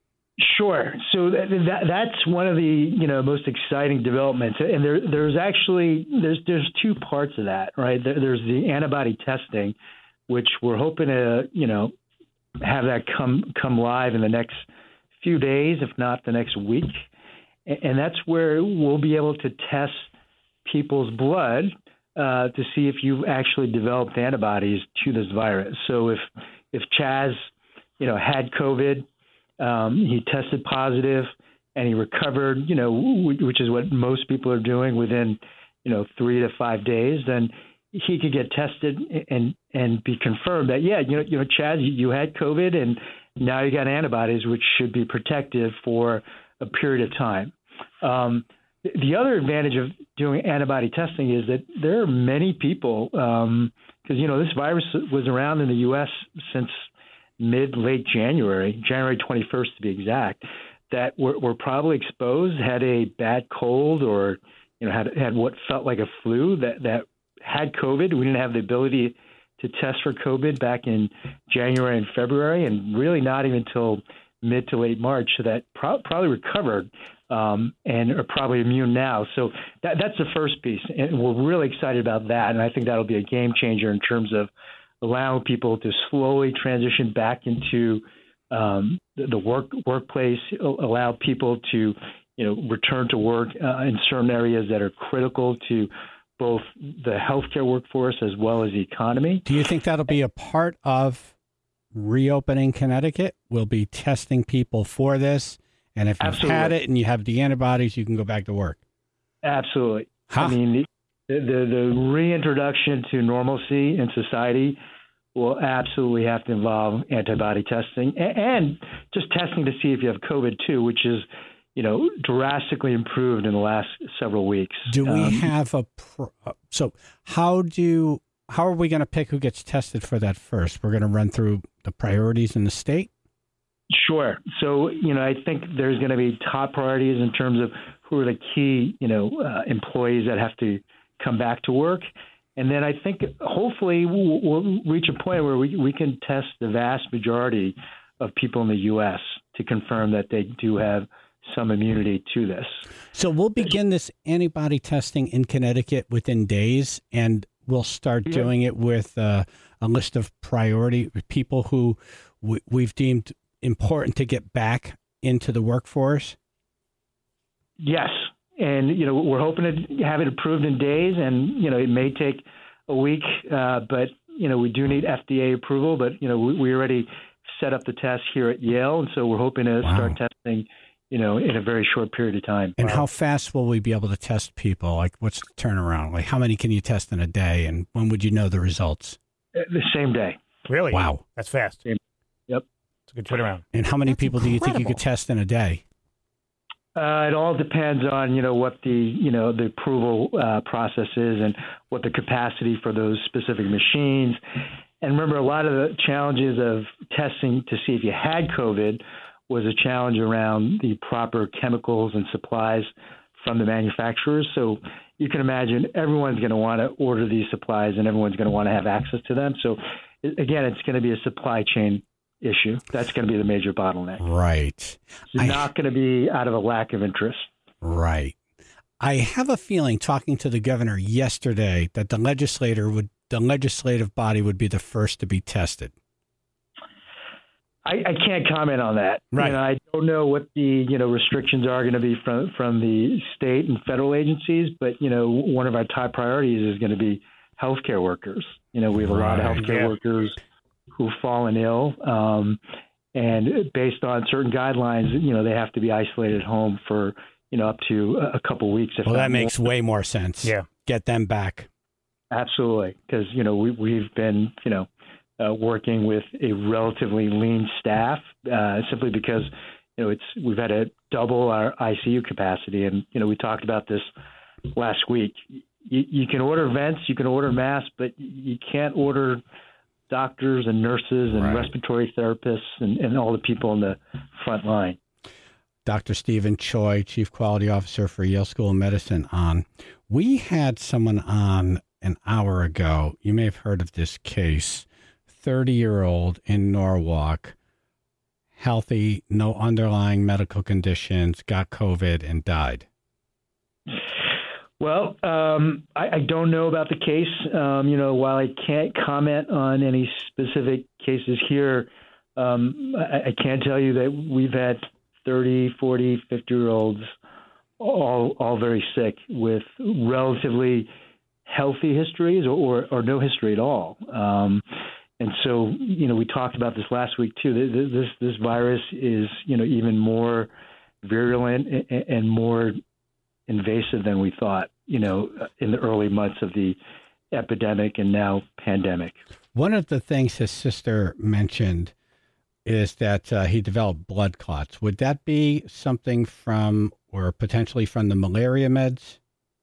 Sure. So that, that that's one of the, you know, most exciting developments. And there there's actually there's there's two parts of that, right? There, there's the antibody testing, which we're hoping to, you know, have that come come live in the next few days, if not the next week. And that's where we'll be able to test people's blood uh, to see if you've actually developed antibodies to this virus. So if if Chaz, you know, had COVID, um, he tested positive, and he recovered, you know, which is what most people are doing within, you know, three to five days, then he could get tested and and be confirmed that, yeah, you know, you know, Chaz, you, you had COVID and now you got antibodies, which should be protective for a period of time. Um, the other advantage of doing antibody testing is that there are many people, um, because, you know, this virus was around in the U S since mid, late January, January twenty-first to be exact, that were, were probably exposed, had a bad cold or, you know, had had what felt like a flu, that, that had COVID. We didn't have the ability to test for COVID back in January and February, and really not even until mid to late March, so that pro- probably recovered um, and are probably immune now. So that, that's the first piece, and we're really excited about that, and I think that'll be a game changer in terms of allowing people to slowly transition back into um, the, the work workplace, allow people to, you know, return to work uh, in certain areas that are critical to both the healthcare workforce as well as the economy. Do you think that'll be a part of reopening Connecticut? We'll be testing people for this, and if you've Absolutely. had it and you have the antibodies, you can go back to work. Absolutely. Huh. I mean, the, the the reintroduction to normalcy in society will absolutely have to involve antibody testing and, and just testing to see if you have COVID too, which is, you know, drastically improved in the last several weeks. Do we Um, have a pro- so how do how are we going to pick who gets tested for that first? We're going to run through the priorities in the state. Sure. So, you know, I think there's going to be top priorities in terms of who are the key, you know, uh, employees that have to come back to work. And then I think hopefully we'll, we'll reach a point where we, we can test the vast majority of people in the U S to confirm that they do have some immunity to this. So we'll begin this antibody testing in Connecticut within days, and we'll start Yeah. doing it with uh, a list of priority people who w- we've deemed important to get back into the workforce. Yes. And, you know, we're hoping to have it approved in days, and, you know, it may take a week, uh, but, you know, we do need F D A approval, but, you know, we, we already set up the test here at Yale, and so we're hoping to Wow. start testing, you know, in a very short period of time. And how fast will we be able to test people? Like, what's the turnaround? Like, how many can you test in a day, and when would you know the results? Uh, The same day. Really? Wow. That's fast. Yep. It's a good turnaround. And how many That's people do you think you incredible. could test in a day? Uh, it all depends on, you know, what the, you know, the approval uh, process is and what the capacity for those specific machines. And remember, a lot of the challenges of testing to see if you had COVID was a challenge around the proper chemicals and supplies from the manufacturers. So you can imagine everyone's going to want to order these supplies and everyone's going to want to have access to them. So again, it's going to be a supply chain issue. That's going to be the major bottleneck. Right. It's I- not going to be out of a lack of interest. Right. I have a feeling, talking to the governor yesterday, that the legislator would, the legislative body would be the first to be tested. I, I can't comment on that. Right. You know, I don't know what the, you know, restrictions are going to be from from the state and federal agencies, but, you know, one of our top priorities is going to be healthcare workers. You know, we have a lot of Right. healthcare Yeah. workers who've fallen ill, um, and based on certain guidelines, you know, they have to be isolated at home for, you know, up to a a couple weeks. If Well, not that makes more. way more sense. Yeah. Get them back. Absolutely, because, you know, we, we've been, you know, uh, working with a relatively lean staff, uh, simply because, you know, it's we've had to double our I C U capacity, and, you know, we talked about this last week. You, you can order vents, you can order masks, but you can't order doctors and nurses and Right. respiratory therapists and, and all the people in the front line. Doctor Stephen Choi, Chief Quality Officer for Yale School of Medicine, on. We had someone on an hour ago. You may have heard of this case. thirty-year-old in Norwalk, healthy, no underlying medical conditions, got COVID and died. Well, um, I, I don't know about the case. Um, you know, while I can't comment on any specific cases here, um, I, I can tell you that we've had thirty, forty, fifty-year-olds all all very sick with relatively healthy histories or, or, or no history at all. Um, and so, you know, we talked about this last week too. This this, this virus is, you know, even more virulent and, and more invasive than we thought, you know, in the early months of the epidemic and now pandemic. One of the things his sister mentioned is that uh, he developed blood clots. Would that be something from, or potentially from the malaria meds?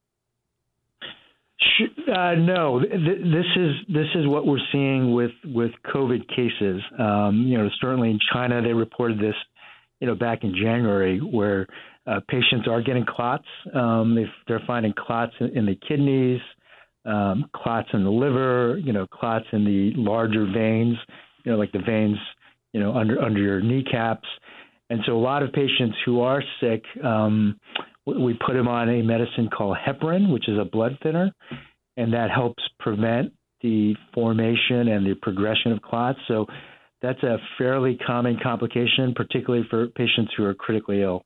Uh, no, th- this is this is what we're seeing with, with COVID cases. Um, you know, certainly in China, they reported this, you know, back in January, where uh, patients are getting clots. Um, they've, they're finding clots in, in the kidneys, um, clots in the liver, you know, clots in the larger veins, you know, like the veins, you know, under under your kneecaps. And so a lot of patients who are sick, um, we put them on a medicine called heparin, which is a blood thinner, and that helps prevent the formation and the progression of clots. So that's a fairly common complication, particularly for patients who are critically ill.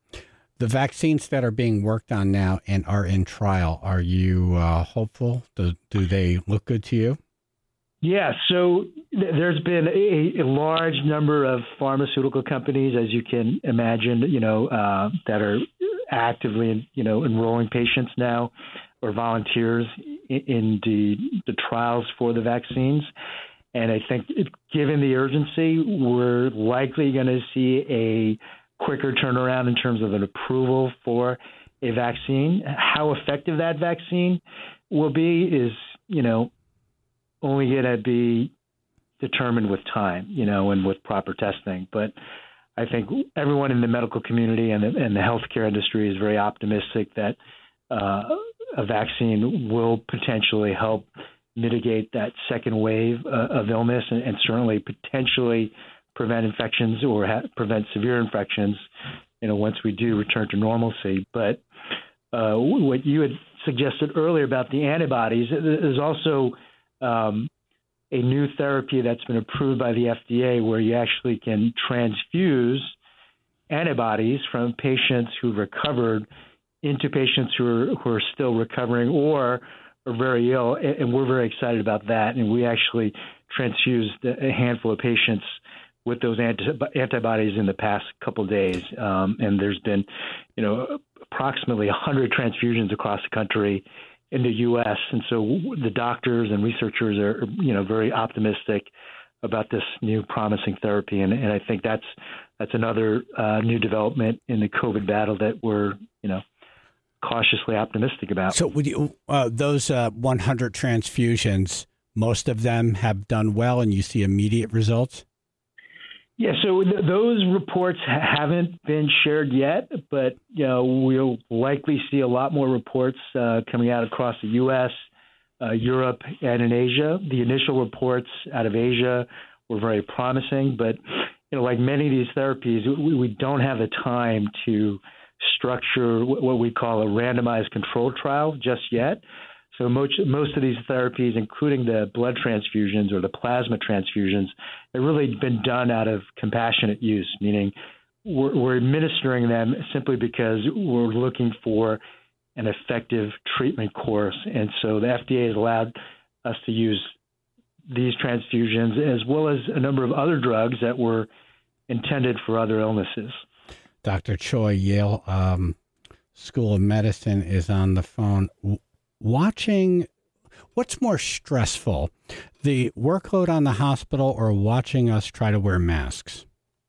The vaccines that are being worked on now and are in trial, are you uh, hopeful? Do, do they look good to you? Yeah, so th- there's been a, a large number of pharmaceutical companies, as you can imagine, you know, uh, that are actively, you know, enrolling patients now or volunteers in, in the, the trials for the vaccines. And I think it, given the urgency, we're likely going to see a quicker turnaround in terms of an approval for a vaccine. How effective that vaccine will be is, you know, only going to be determined with time, you know, and with proper testing. But I think everyone in the medical community and the, and the healthcare industry is very optimistic that uh, a vaccine will potentially help mitigate that second wave uh, of illness and, and certainly potentially prevent infections or ha- prevent severe infections, you know, once we do return to normalcy. But uh, what you had suggested earlier about the antibodies, there's also um, a new therapy that's been approved by the F D A where you actually can transfuse antibodies from patients who recovered into patients who are, who are still recovering or are very ill. And we're very excited about that. And we actually transfused a handful of patients with those anti- antibodies in the past couple of days. Um, and there's been, you know, approximately one hundred transfusions across the country in the U S. And so the doctors and researchers are, you know, very optimistic about this new promising therapy. And, and I think that's that's another uh, new development in the COVID battle that we're, you know, cautiously optimistic about. So would you, uh, those uh, one hundred transfusions, most of them have done well and you see immediate results? Yeah, so th- those reports ha- haven't been shared yet, but you know we'll likely see a lot more reports uh, coming out across the U S, uh, Europe, and in Asia. The initial reports out of Asia were very promising, but you know, like many of these therapies, we, we don't have the time to structure what we call a randomized control trial just yet. So most, most of these therapies, including the blood transfusions or the plasma transfusions, have really been done out of compassionate use, meaning we're, we're administering them simply because we're looking for an effective treatment course. And so the F D A has allowed us to use these transfusions as well as a number of other drugs that were intended for other illnesses. Doctor Choi, Yale um, School of Medicine, is on the phone. Watching, what's more stressful, the workload on the hospital or watching us try to wear masks?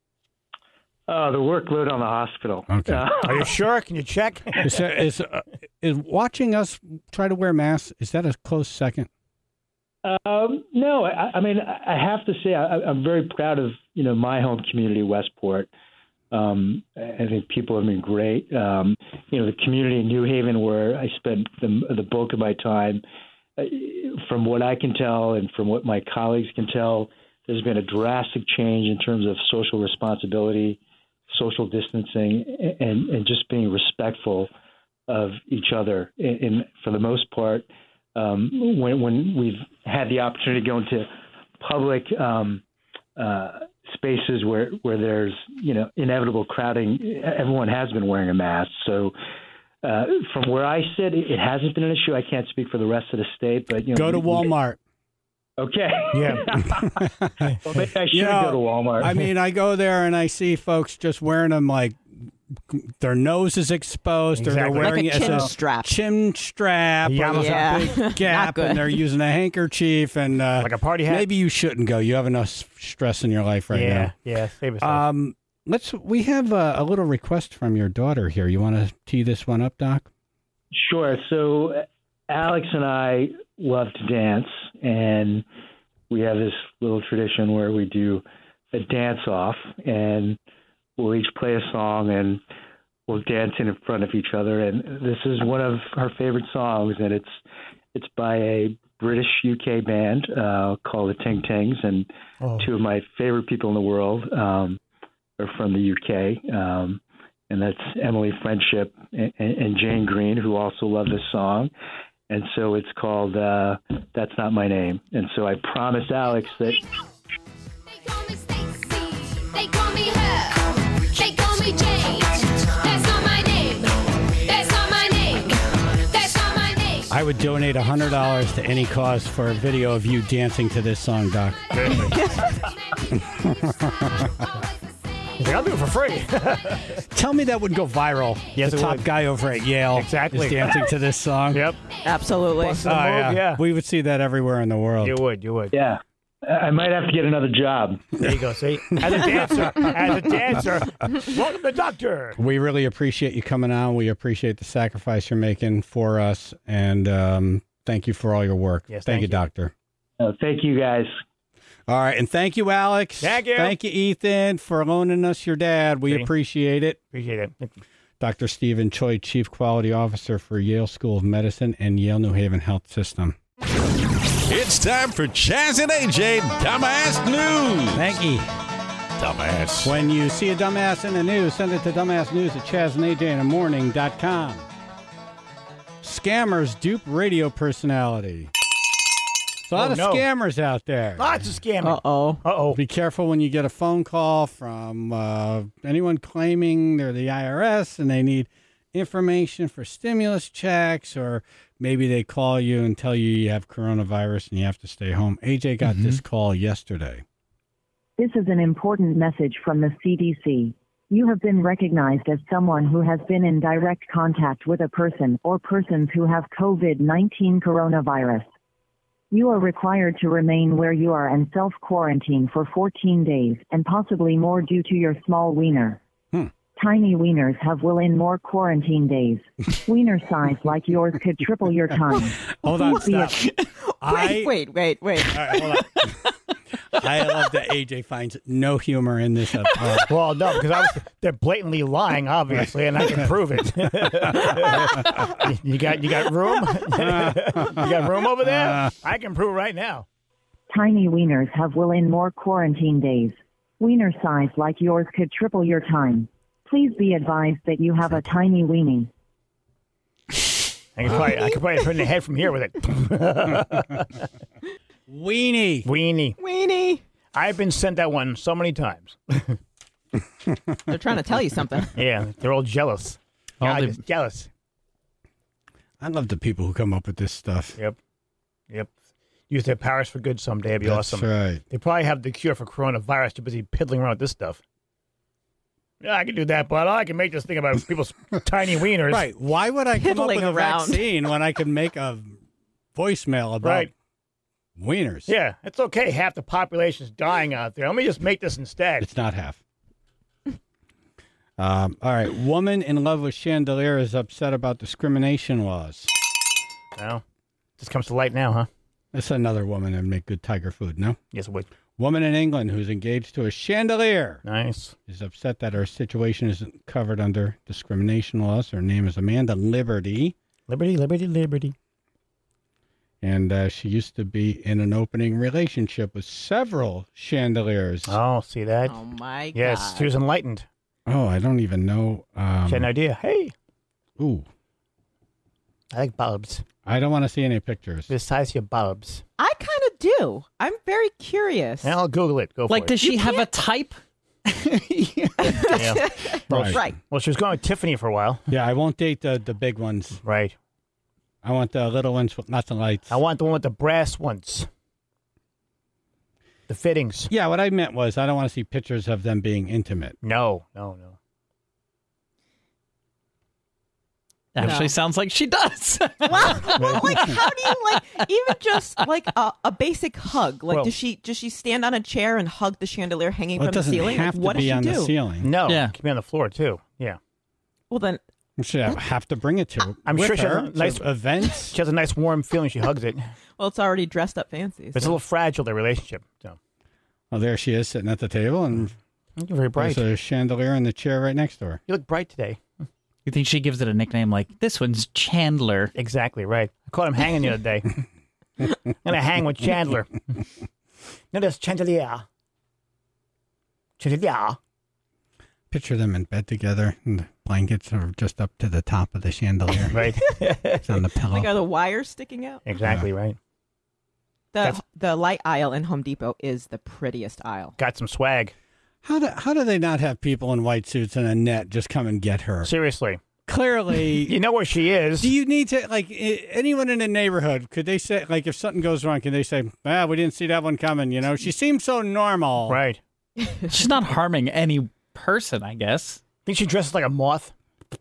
Uh, the workload on the hospital. Okay. Uh, Are you sure? Can you check? is, there, is, uh, is watching us try to wear masks, is that a close second? Um, no, I, I mean, I have to say I, I'm very proud of, you know, my home community, Westport. Um, I think people have been great. Um, you know, the community in New Haven where I spent the, the bulk of my time, uh, from what I can tell and from what my colleagues can tell, there's been a drastic change in terms of social responsibility, social distancing, and, and just being respectful of each other. And, and for the most part, um, when, when we've had the opportunity to go into public um, uh, spaces where, where there's, you know, inevitable crowding, everyone has been wearing a mask. So uh, from where I sit, it, it hasn't been an issue. I can't speak for the rest of the state, but, you know. Go to Walmart. Okay. Yeah. Well, maybe I should You know, go to Walmart. I mean, I go there and I see folks just wearing them like their nose is exposed, or Exactly. they're wearing Like a it chin as a strap. chin strap, Yeah. or there's Yeah. a big Not gap, good. and they're using a handkerchief, and uh, Like a party hat. maybe you shouldn't go. You have enough stress in your life right yeah, now. yeah. Save yourself. Um, let's. We have a, a little request from your daughter here. You want to tee this one up, Doc? Sure. So Alex and I love to dance, and we have this little tradition where we do a dance off, and we'll each play a song, and we'll dance in front of each other. And this is one of her favorite songs, and it's it's by a British U K band uh, called the Ting Tings, and Oh. two of my favorite people in the world um, are from the U K. Um, and that's Emily Friendship and, and Jane Green, who also love this song. And so it's called uh, That's Not My Name. And so I promised Alex that They call me Stacy. They call me her. They call me Jane. That's not my name. That's not my name. That's not my name. I would donate one hundred dollars to any cause for a video of you dancing to this song, Doc. He's like, I'll do it for free. Tell me that would go viral. Yes, the it top would. guy over at Yale Exactly. is dancing to this song. Yep. Absolutely. Plus the Oh, move, yeah. yeah. We would see that everywhere in the world. You would, you would. yeah, I might have to get another job. There you go. See, as a dancer, as a dancer, welcome the doctor. We really appreciate you coming on. We appreciate the sacrifice you're making for us. And um, thank you for all your work. Yes, thank, thank you, you. Doctor. Uh, thank you, guys. All right. And thank you, Alex. Thank you. Thank you, Ethan, for loaning us your dad. We See? appreciate it. Appreciate it. Doctor Stephen Choi, Chief Quality Officer for Yale School of Medicine and Yale New Haven Health System. It's time for Chaz and A J Dumbass News. Thank you. Dumbass. When you see a dumbass in the news, send it to dumbassnews at chaz and a j in the morning dot com. Scammers dupe radio personality. There's a lot Oh, of no. scammers out there. Lots of scamming. Uh-oh. Uh-oh. Be careful when you get a phone call from uh, anyone claiming they're the I R S and they need information for stimulus checks, or maybe they call you and tell you you have coronavirus and you have to stay home. A J got this call yesterday. This is an important message from the C D C. You have been recognized as someone who has been in direct contact with a person or persons who have COVID nineteen coronavirus. You are required to remain where you are and self-quarantine for fourteen days and possibly more due to your small wiener. Hmm. Tiny wieners have will in more quarantine days. Wiener size like yours could triple your time. Hold on, Be a- stop. I, Wait, wait, wait, wait. All right, hold on. I love that A J finds no humor in this at all. Well, no, because I was, they're blatantly lying, obviously, and I can prove it. you got you got room? You got room over there? I can prove it right now. Tiny wieners have will in more quarantine days. Wiener size like yours could triple your time. Please be advised that you have a tiny weenie. I can probably, I can probably put in the head from here with it. Weenie. Weenie. Weenie. I've been sent that one so many times. They're trying to tell you something. Yeah, they're all jealous. All God the- is jealous. I love the people who come up with this stuff. Yep. Yep. Use their powers for good someday. It'd be That's awesome. right. They probably have the cure for coronavirus. Too busy piddling around with this stuff. Yeah, I can do that, but I can make this thing about people's tiny wieners. Right. Why would I come up Piddling with a around. vaccine when I could make a voicemail about Right. wieners? Yeah, it's okay. Half the population's dying out there. Let me just make this instead. It's not half. Um, all right. Woman in love with chandelier is upset about discrimination laws. No. Just comes to light now, huh? That's another woman that make good tiger food, no? Yes, it would. Woman in England who's engaged to a chandelier Nice. is upset that her situation isn't covered under discrimination laws. Her name is Amanda Liberty, Liberty, liberty, liberty. and uh, she used to be in an opening relationship with several chandeliers. Oh, see that? Oh, my Yes, God. she was enlightened. Oh, I don't even know. Um, She had an idea. Hey, ooh, I like bulbs. I don't want to see any pictures. Besides your bulbs. I kind of do. I'm very curious. And I'll Google it. Go for Like, it. does she You have a can't- type? Yeah. Well, Right. Right. Well, she was going with Tiffany for a while. Yeah, I won't date the, the big ones. Right. I want the little ones with lots of lights. I want the one with the brass ones. The fittings. Yeah, what I meant was I don't want to see pictures of them being intimate. No, no, no. Actually, No. sounds like she does. well, well, like, how do you like even just like a, a basic hug? Like, Well- does she does she stand on a chair and hug the chandelier hanging Well, it from the doesn't ceiling? have like, to what be does she on do? the ceiling. No, Yeah. it can be on the floor too. Yeah. Well, then She have to bring it to. I'm with sure she has her a nice- to events. She has a nice warm feeling. She hugs it. well, it's already dressed up fancy. It's a so- little fragile, their relationship. So Well, there she is sitting at the table, and you're very bright. there's a chandelier in the chair right next to her. You look bright today. You think she gives it a nickname like, this one's Chandler? Exactly right. I caught him hanging the other day. I'm gonna hang with Chandler. No, that's chandelier. Chandelier. Picture them in bed together, and the blankets are just up to the top of the chandelier. Right. It's on the pillow. Like, are the wires sticking out? Exactly right. The That's- the light aisle in Home Depot is the prettiest aisle. Got some swag. How do how do they not have people in white suits and a net just come and get her? Seriously. Clearly, You know where she is. do you need to like i- anyone in the neighborhood? Could they say like if something goes wrong? Can they say, "Ah, we didn't see that one coming"? You know, she seems so normal. Right. She's not harming any person, I guess. Think she dresses like a moth?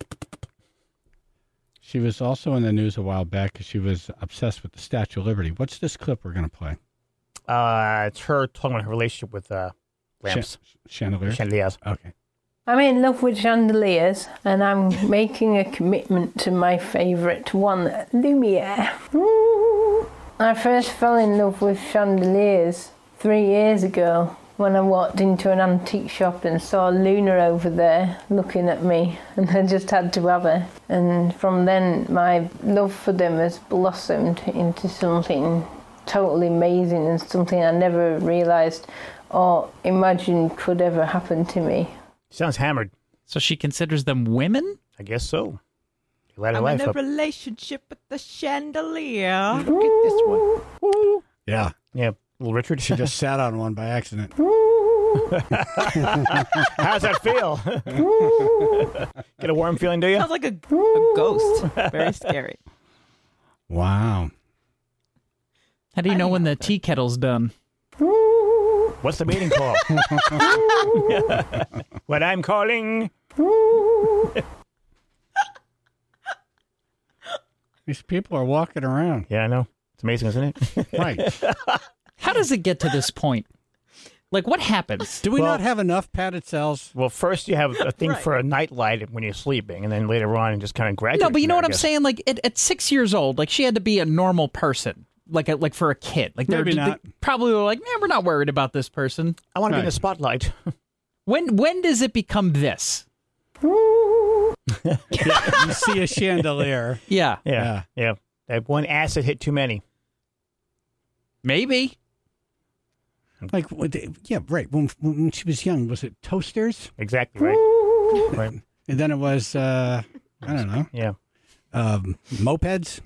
She was also in the news a while back because she was obsessed with the Statue of Liberty. What's this clip we're going to play? Uh, it's her talking about her relationship with uh, lamps. Chandelier. Chandeliers. Okay. I'm in love with chandeliers, and I'm making a commitment to my favourite one, Lumiere. Ooh. I first fell in love with chandeliers three years ago when I walked into an antique shop and saw Luna over there looking at me, and I just had to have her. And from then, my love for them has blossomed into something totally amazing and something I never realised or imagined could ever happen to me. Sounds hammered. So she considers them women? I guess so. You light her I'm life in a up. relationship with the chandelier. Look at this one. Yeah. Yeah, little Richard. She just sat on one by accident. How's that feel? Get a warm feeling, do you? Sounds like a, a ghost. Very scary. Wow. How do you know when the tea kettle's done? What's the meeting call? What I'm calling. These people are walking around. Yeah, I know. It's amazing, isn't it? Right. How does it get to this point? Like, what happens? Do we Well- not have enough padded cells? Well, first you have a thing Right. for a night light when you're sleeping, and then later on, you just kind of graduate. No, but you from know there, what I I'm guess. saying? Like, at, at six years old, like, she had to be a normal person. Like, a, like for a kid. Like, they're Maybe they not. probably were like, nah, we're not worried about this person. I want to be in Right. the spotlight. When when does it become this? You see a chandelier. Yeah, Yeah, Yeah. yeah. That one acid hit too many. maybe. Like, what they- yeah, right. When, when she was young, was it toasters? Exactly right. Right. And then it was, uh, I don't know, Yeah. um, mopeds?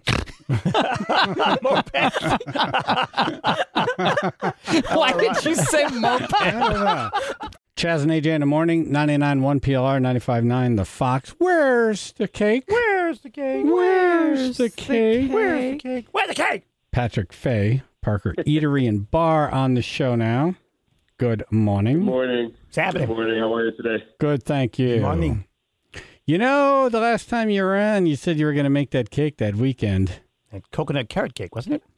Why did you say moped? I don't know. Chaz and A J in the morning, ninety-nine point one P L R, ninety-five point nine The Fox. Where's the cake? Where's the cake? Where's the cake? Where's the cake? Where's the cake? Patrick Fay, Parker Eatery and Bar on the show now. Good morning. Morning. It's happening. Good morning. How are you today? Good, thank you. Good morning. You know, the last time you were on, you said you were going to make that cake that weekend. And coconut carrot cake, wasn't it?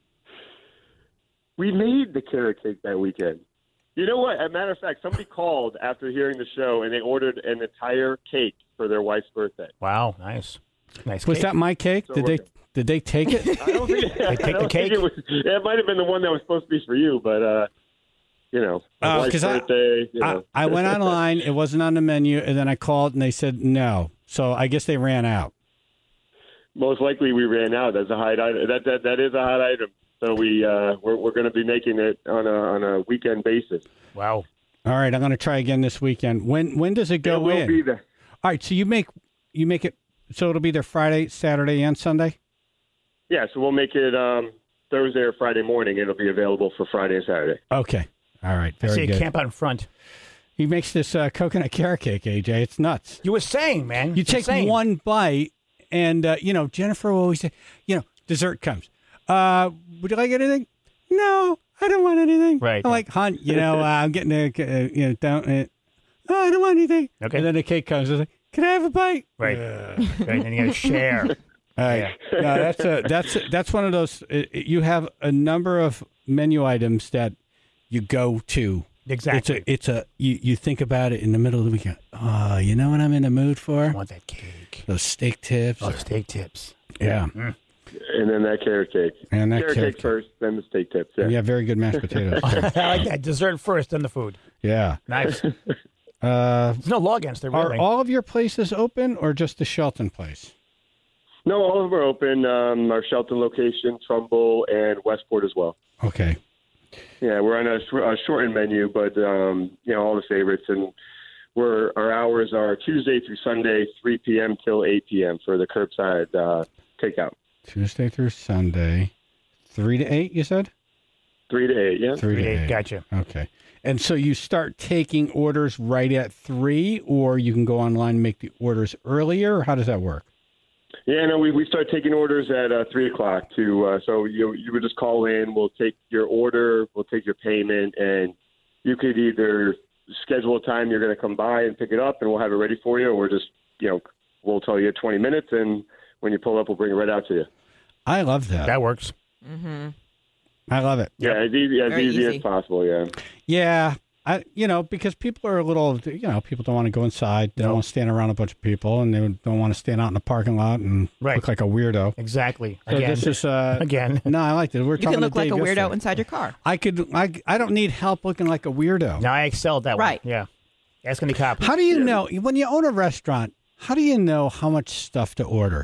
We made the carrot cake that weekend. You know what? As a matter of fact, somebody called after hearing the show, and they ordered an entire cake for their wife's birthday. Wow, nice. Nice Was cake. that my cake? So Did they we're- did they take it? I don't think, They I take the don't cake? think it was. It might have been the one that was supposed to be for you, but uh, you know, my Oh, wife's 'cause I- birthday. you I, know. I went online. It wasn't on the menu, and then I called, and they said no. So I guess they ran out. Most likely, we ran out. That's a hot item. That that that is a hot item. So we uh, we're we're going to be making it on a on a weekend basis. Wow. All right, I'm going to try again this weekend. When when does it go It will in? be there. All right, so you make you make it so it'll be there Friday, Saturday, and Sunday. Yeah, so we'll make it um, Thursday or Friday morning. It'll be available for Friday and Saturday. Okay. All right. I Very see a good. camp out in front. He makes this uh, coconut carrot cake, A J. It's nuts. You were saying, man. You It's take insane. one bite, and uh, you know Jennifer will always say, you know, dessert comes. Uh, would you like anything? No, I don't want anything. Right. I'm like, hon, you know, uh, I'm getting a, uh, you know, don't. Uh, oh, I don't want anything. Okay. And then the cake comes. I was like, Can I have a bite? Right. Right. And then you got to share. All right. No, that's a that's a, that's one of those. It, it- you have a number of menu items that you go to. Exactly. It's a. It's a. You, you think about it in the middle of the weekend. Oh, you know what I'm in the mood for? I want that cake. Those steak tips. Oh, steak tips. Yeah. Mm. And then that carrot cake. And that carrot, carrot cake first, then the steak tips. Yeah. Yeah, very good mashed potatoes. I like that. Dessert first, then the food. Yeah. Nice. Uh, There's no law against it, are really. all of your places open or just the Shelton place? No, all of them are open. Um, our Shelton location, Trumbull, and Westport as well. Okay. Yeah, we're on a, sh- a shortened menu, but um, you know all the favorites, and we're our hours are Tuesday through Sunday, three p.m. till eight p.m. for the curbside uh, takeout. Tuesday through Sunday, three to eight. You said three to eight. Yeah, three, to eight. Gotcha. Okay. And so you start taking orders right at three, or you can go online and make the orders earlier. Or how does that work? Yeah, no, we, we start taking orders at uh, three o'clock. To uh, so you you would just call in. We'll take your order. We'll take your payment, and you could either schedule a time you're going to come by and pick it up, and we'll have it ready for you, or just you know we'll tell you twenty minutes, and when you pull up, we'll bring it right out to you. I love that. That works. Mm-hmm. I love it. Yeah, as easy as Very easy, easy. as possible. Yeah. Yeah. I, you know, because people are a little, you know, people don't want to go inside. They don't want to stand around a bunch of people, and they don't want to stand out in the parking lot and Right. look like a weirdo. Exactly. So Again. this is uh, Again. No, I like this. We're You talking can look to like a Dave weirdo yesterday. inside your car. I could. I. I don't need help looking like a weirdo. No, I excelled that Right. one. Yeah. Ask any cop. How do you know when you own a restaurant? How do you know how much stuff to order?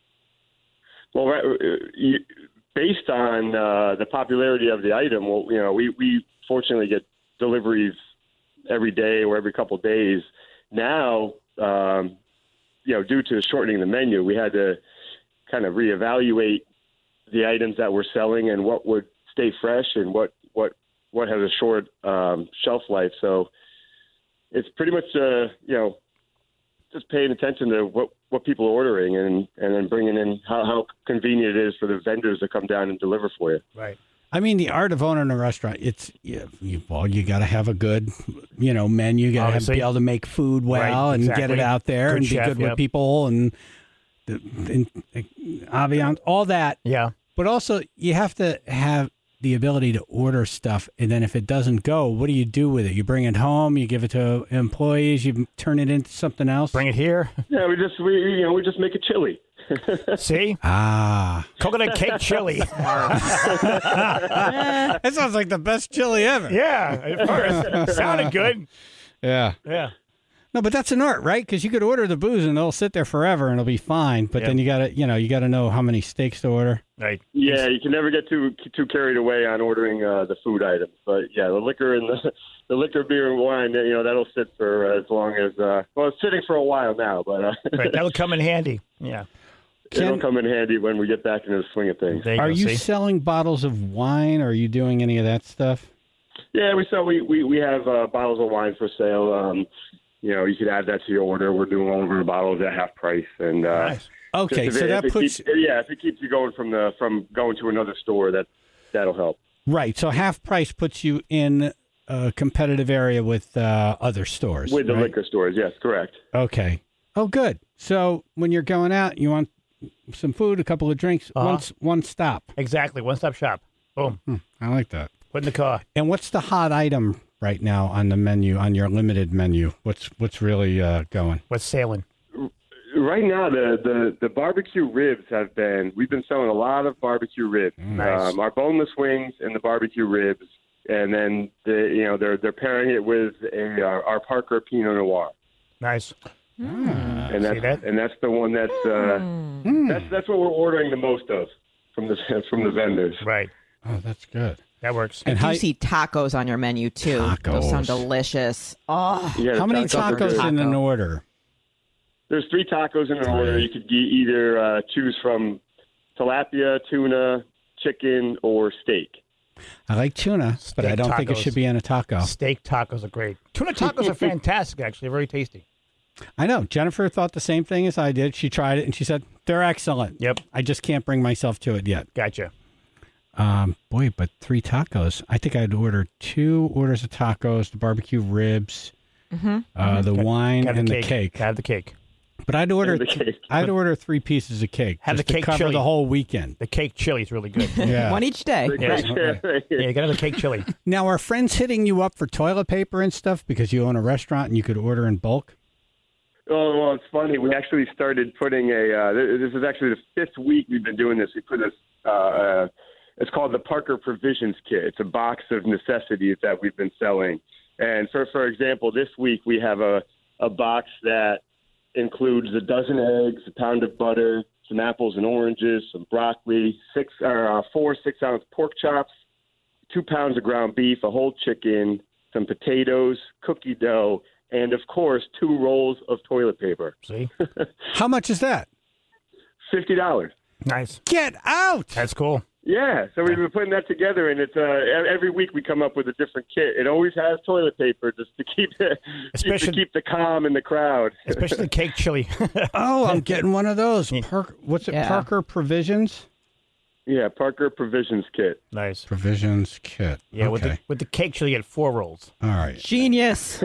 Well, right, uh, you, based on uh, the popularity of the item, well, you know, we, we fortunately get deliveries every day or every couple of days. Now, um, you know, due to shortening the menu, we had to kind of reevaluate the items that we're selling and what would stay fresh and what what what has a short um, shelf life. So it's pretty much, uh, you know, just paying attention to what, what people are ordering and, and then bringing in how, how convenient it is for the vendors to come down and deliver for you. Right. I mean, the art of owning a restaurant, it's, you, you, well, you got to have a good, you know, menu. You got to Obviously. be able to make food well Right, and get exactly. it out there Good and chef, be good yep. with people and, the, and, and ambiance, all that. Yeah. But also, you have to have the ability to order stuff, and then if it doesn't go, what do you do with it? You bring it home, you give it to employees, you turn it into something else. Bring it here. Yeah, we just we you know we just make a chili. See? Ah, Coconut cake chili. that sounds like the best chili ever. Yeah. At first. Sounded good. Yeah. Yeah. No, but that's an art, right? Because you could order the booze and it'll sit there forever and it'll be fine. But Yep. then you got to, you know, you got to know how many steaks to order. Right. Yeah, you can never get too too carried away on ordering uh, the food items. But yeah, the liquor and the the liquor, beer, and wine, you know, that'll sit for as long as uh, well, it's sitting for a while now, but uh, Right. That'll come in handy. Yeah. it'll come in handy when we get back into the swing of things. There you Are go, you see? selling bottles of wine? Are you doing any of that stuff? Yeah, we sell. We we, we have uh, bottles of wine for sale. Um, you know, you could add that to your order. We're doing all of our bottles at half price, and uh, Nice. Okay, just if so it- that if it puts keeps, yeah, if it keeps you going from the from going to another store, that that'll help. right. So half price puts you in a competitive area with uh, other stores. With the right? liquor stores, yes, correct. Okay. Oh, good. So when you're going out, you want some food, a couple of drinks, Uh-huh. one s- one stop. Exactly. One stop shop. Boom. Hmm, I like that. Put in the car. And what's the hot item right now on the menu, on your limited menu? What's what's really uh, going? What's sailing? Right now, the, the, the barbecue ribs have been, we've been selling a lot of barbecue ribs. Nice. Um, our boneless wings and the barbecue ribs. And then, the, you know, they're they're pairing it with a uh, our Parker Pinot Noir. Nice. And that's, See that? and that's the one that's, uh, that's, that's what we're ordering the most of from the, from the vendors. Right. Oh, that's good. That works. I And do how, see tacos on your menu too. Those sound Tacos. delicious. Oh, Yeah, how the many tacos are tacos good. in an order? There's three tacos in an order. You could ge- either uh, choose from tilapia, tuna, chicken, or steak. I like tuna, but I Steak don't think it tacos. should be in a taco. Steak tacos are great. Tuna tacos are fantastic, actually. Very tasty. I know. Jennifer thought the same thing as I did. She tried it and she said, they're excellent. Yep. I just can't bring myself to it yet. Gotcha. Um, boy, but three tacos. I think I'd order two orders of tacos, the barbecue ribs, Mm-hmm. uh, the Got- wine, got and the the cake. cake. Have the cake. But I'd order And the cake. I'd order three pieces of cake. Have just the to cake cover chili. the whole weekend. The cake chili is really good. Yeah. One each day. Yeah, yeah, you got to have the cake chili. Now, are friends hitting you up for toilet paper and stuff because you own a restaurant and you could order in bulk? Oh, well, it's funny. We actually started putting a. Uh, th- this is actually the fifth week we've been doing this. We put this. Uh, uh, it's called the Parker Provisions Kit. It's a box of necessities that we've been selling. And for for example, this week we have a a box that includes a dozen eggs, a pound of butter, some apples and oranges, some broccoli, six or uh, four six ounce pork chops, two pounds of ground beef, a whole chicken, some potatoes, cookie dough, and of course two rolls of toilet paper. See, How much is that? fifty dollars. nice. Get out! That's cool. Yeah, so we've been putting that together, and it's uh, e- every week we come up with a different kit. It always has toilet paper just to keep the Especially- to keep the calm in the crowd. Especially the cake chili. Oh, I'm getting one of those. Park, what's it? Yeah. Parker Provisions? Yeah, Parker Provisions Kit. Nice. Provisions kit. Yeah, with okay. the with the cake chili, you get four rolls. All right. Genius.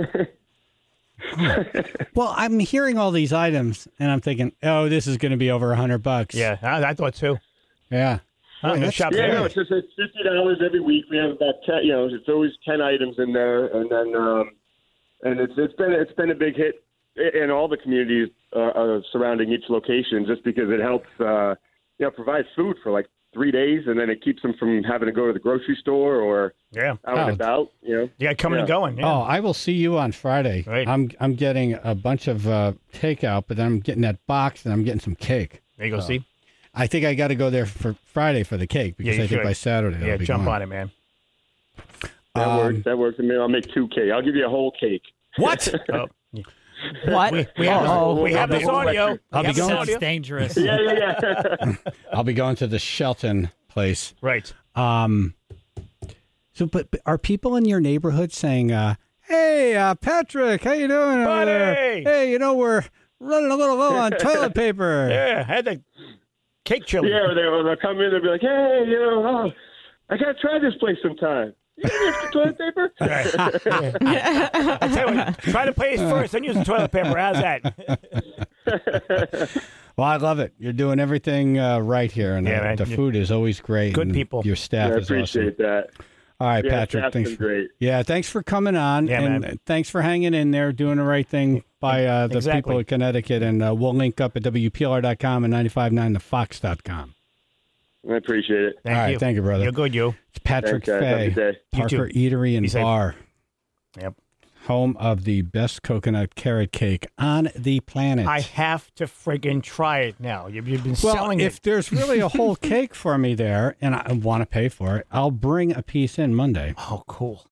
Well, I'm hearing all these items, and I'm thinking, oh, this is going to be over a hundred bucks. Yeah, I, I thought so. Yeah. I'm Boy, gonna that's shop Yeah, there. no, it's just it's fifty dollars every week. We have about ten. You know, it's always ten items in there, and then um, and it's it's been it's been a big hit in all the communities uh, uh, surrounding each location, just because it helps uh, you know provide food for like three days, and then it keeps them from having to go to the grocery store or Yeah. out Oh. and about. You know, You got coming and Yeah. going. Yeah. Oh, I will see you on Friday. Right. I'm I'm getting a bunch of uh, takeout, but then I'm getting that box, and I'm getting some cake. There you go. So, See. I think I got to go there for Friday for the cake because Yeah, you I think should. by Saturday Yeah, I'll be jump going. on it, man. that Um, works. That works. I mean, I'll make two cake. I'll give you a whole cake. What? Oh. What? We, we have, Uh-oh. we have I'll this be- audio. I'll We be have this going- audio. Sounds dangerous. Yeah, yeah, yeah. I'll be going to the Shelton place. Right. Um. So, but, but are people in your neighborhood saying, uh, "Hey, uh, Patrick, how you doing over there? Buddy!" Hey, you know we're running a little low on toilet paper." Yeah, I had the cake chili. Yeah, or they, or they'll come in and be like, hey, you know, oh, I got to try this place sometime. You got extra toilet paper? Right. Yeah. I tell you what, try to pay first, then use the toilet paper. How's that? Well, I love it. You're doing everything uh, right here, and Yeah, uh, man. the food is always great. Good and people. Your staff Yeah, I is awesome. appreciate that. All right, Yeah, Patrick. staff's Thanks been for great. yeah, thanks for coming on, Yeah, and man. thanks for hanging in there, doing the right thing by uh, the Exactly. people of Connecticut. And uh, we'll link up at W P L R dot com and ninety-five point nine the fox dot com. I appreciate it. Thank All right, you. thank you, brother. You're good, you. It's Patrick Thanks, guys. Have a Fay, good day. You Parker too. Eatery and Be safe. Bar, Yep. home of the best coconut carrot cake on the planet. I have to friggin' try it now. You've, you've been well, selling if it. there's really a whole cake for me there, and I want to pay for it, I'll bring a piece in Monday. Oh, cool.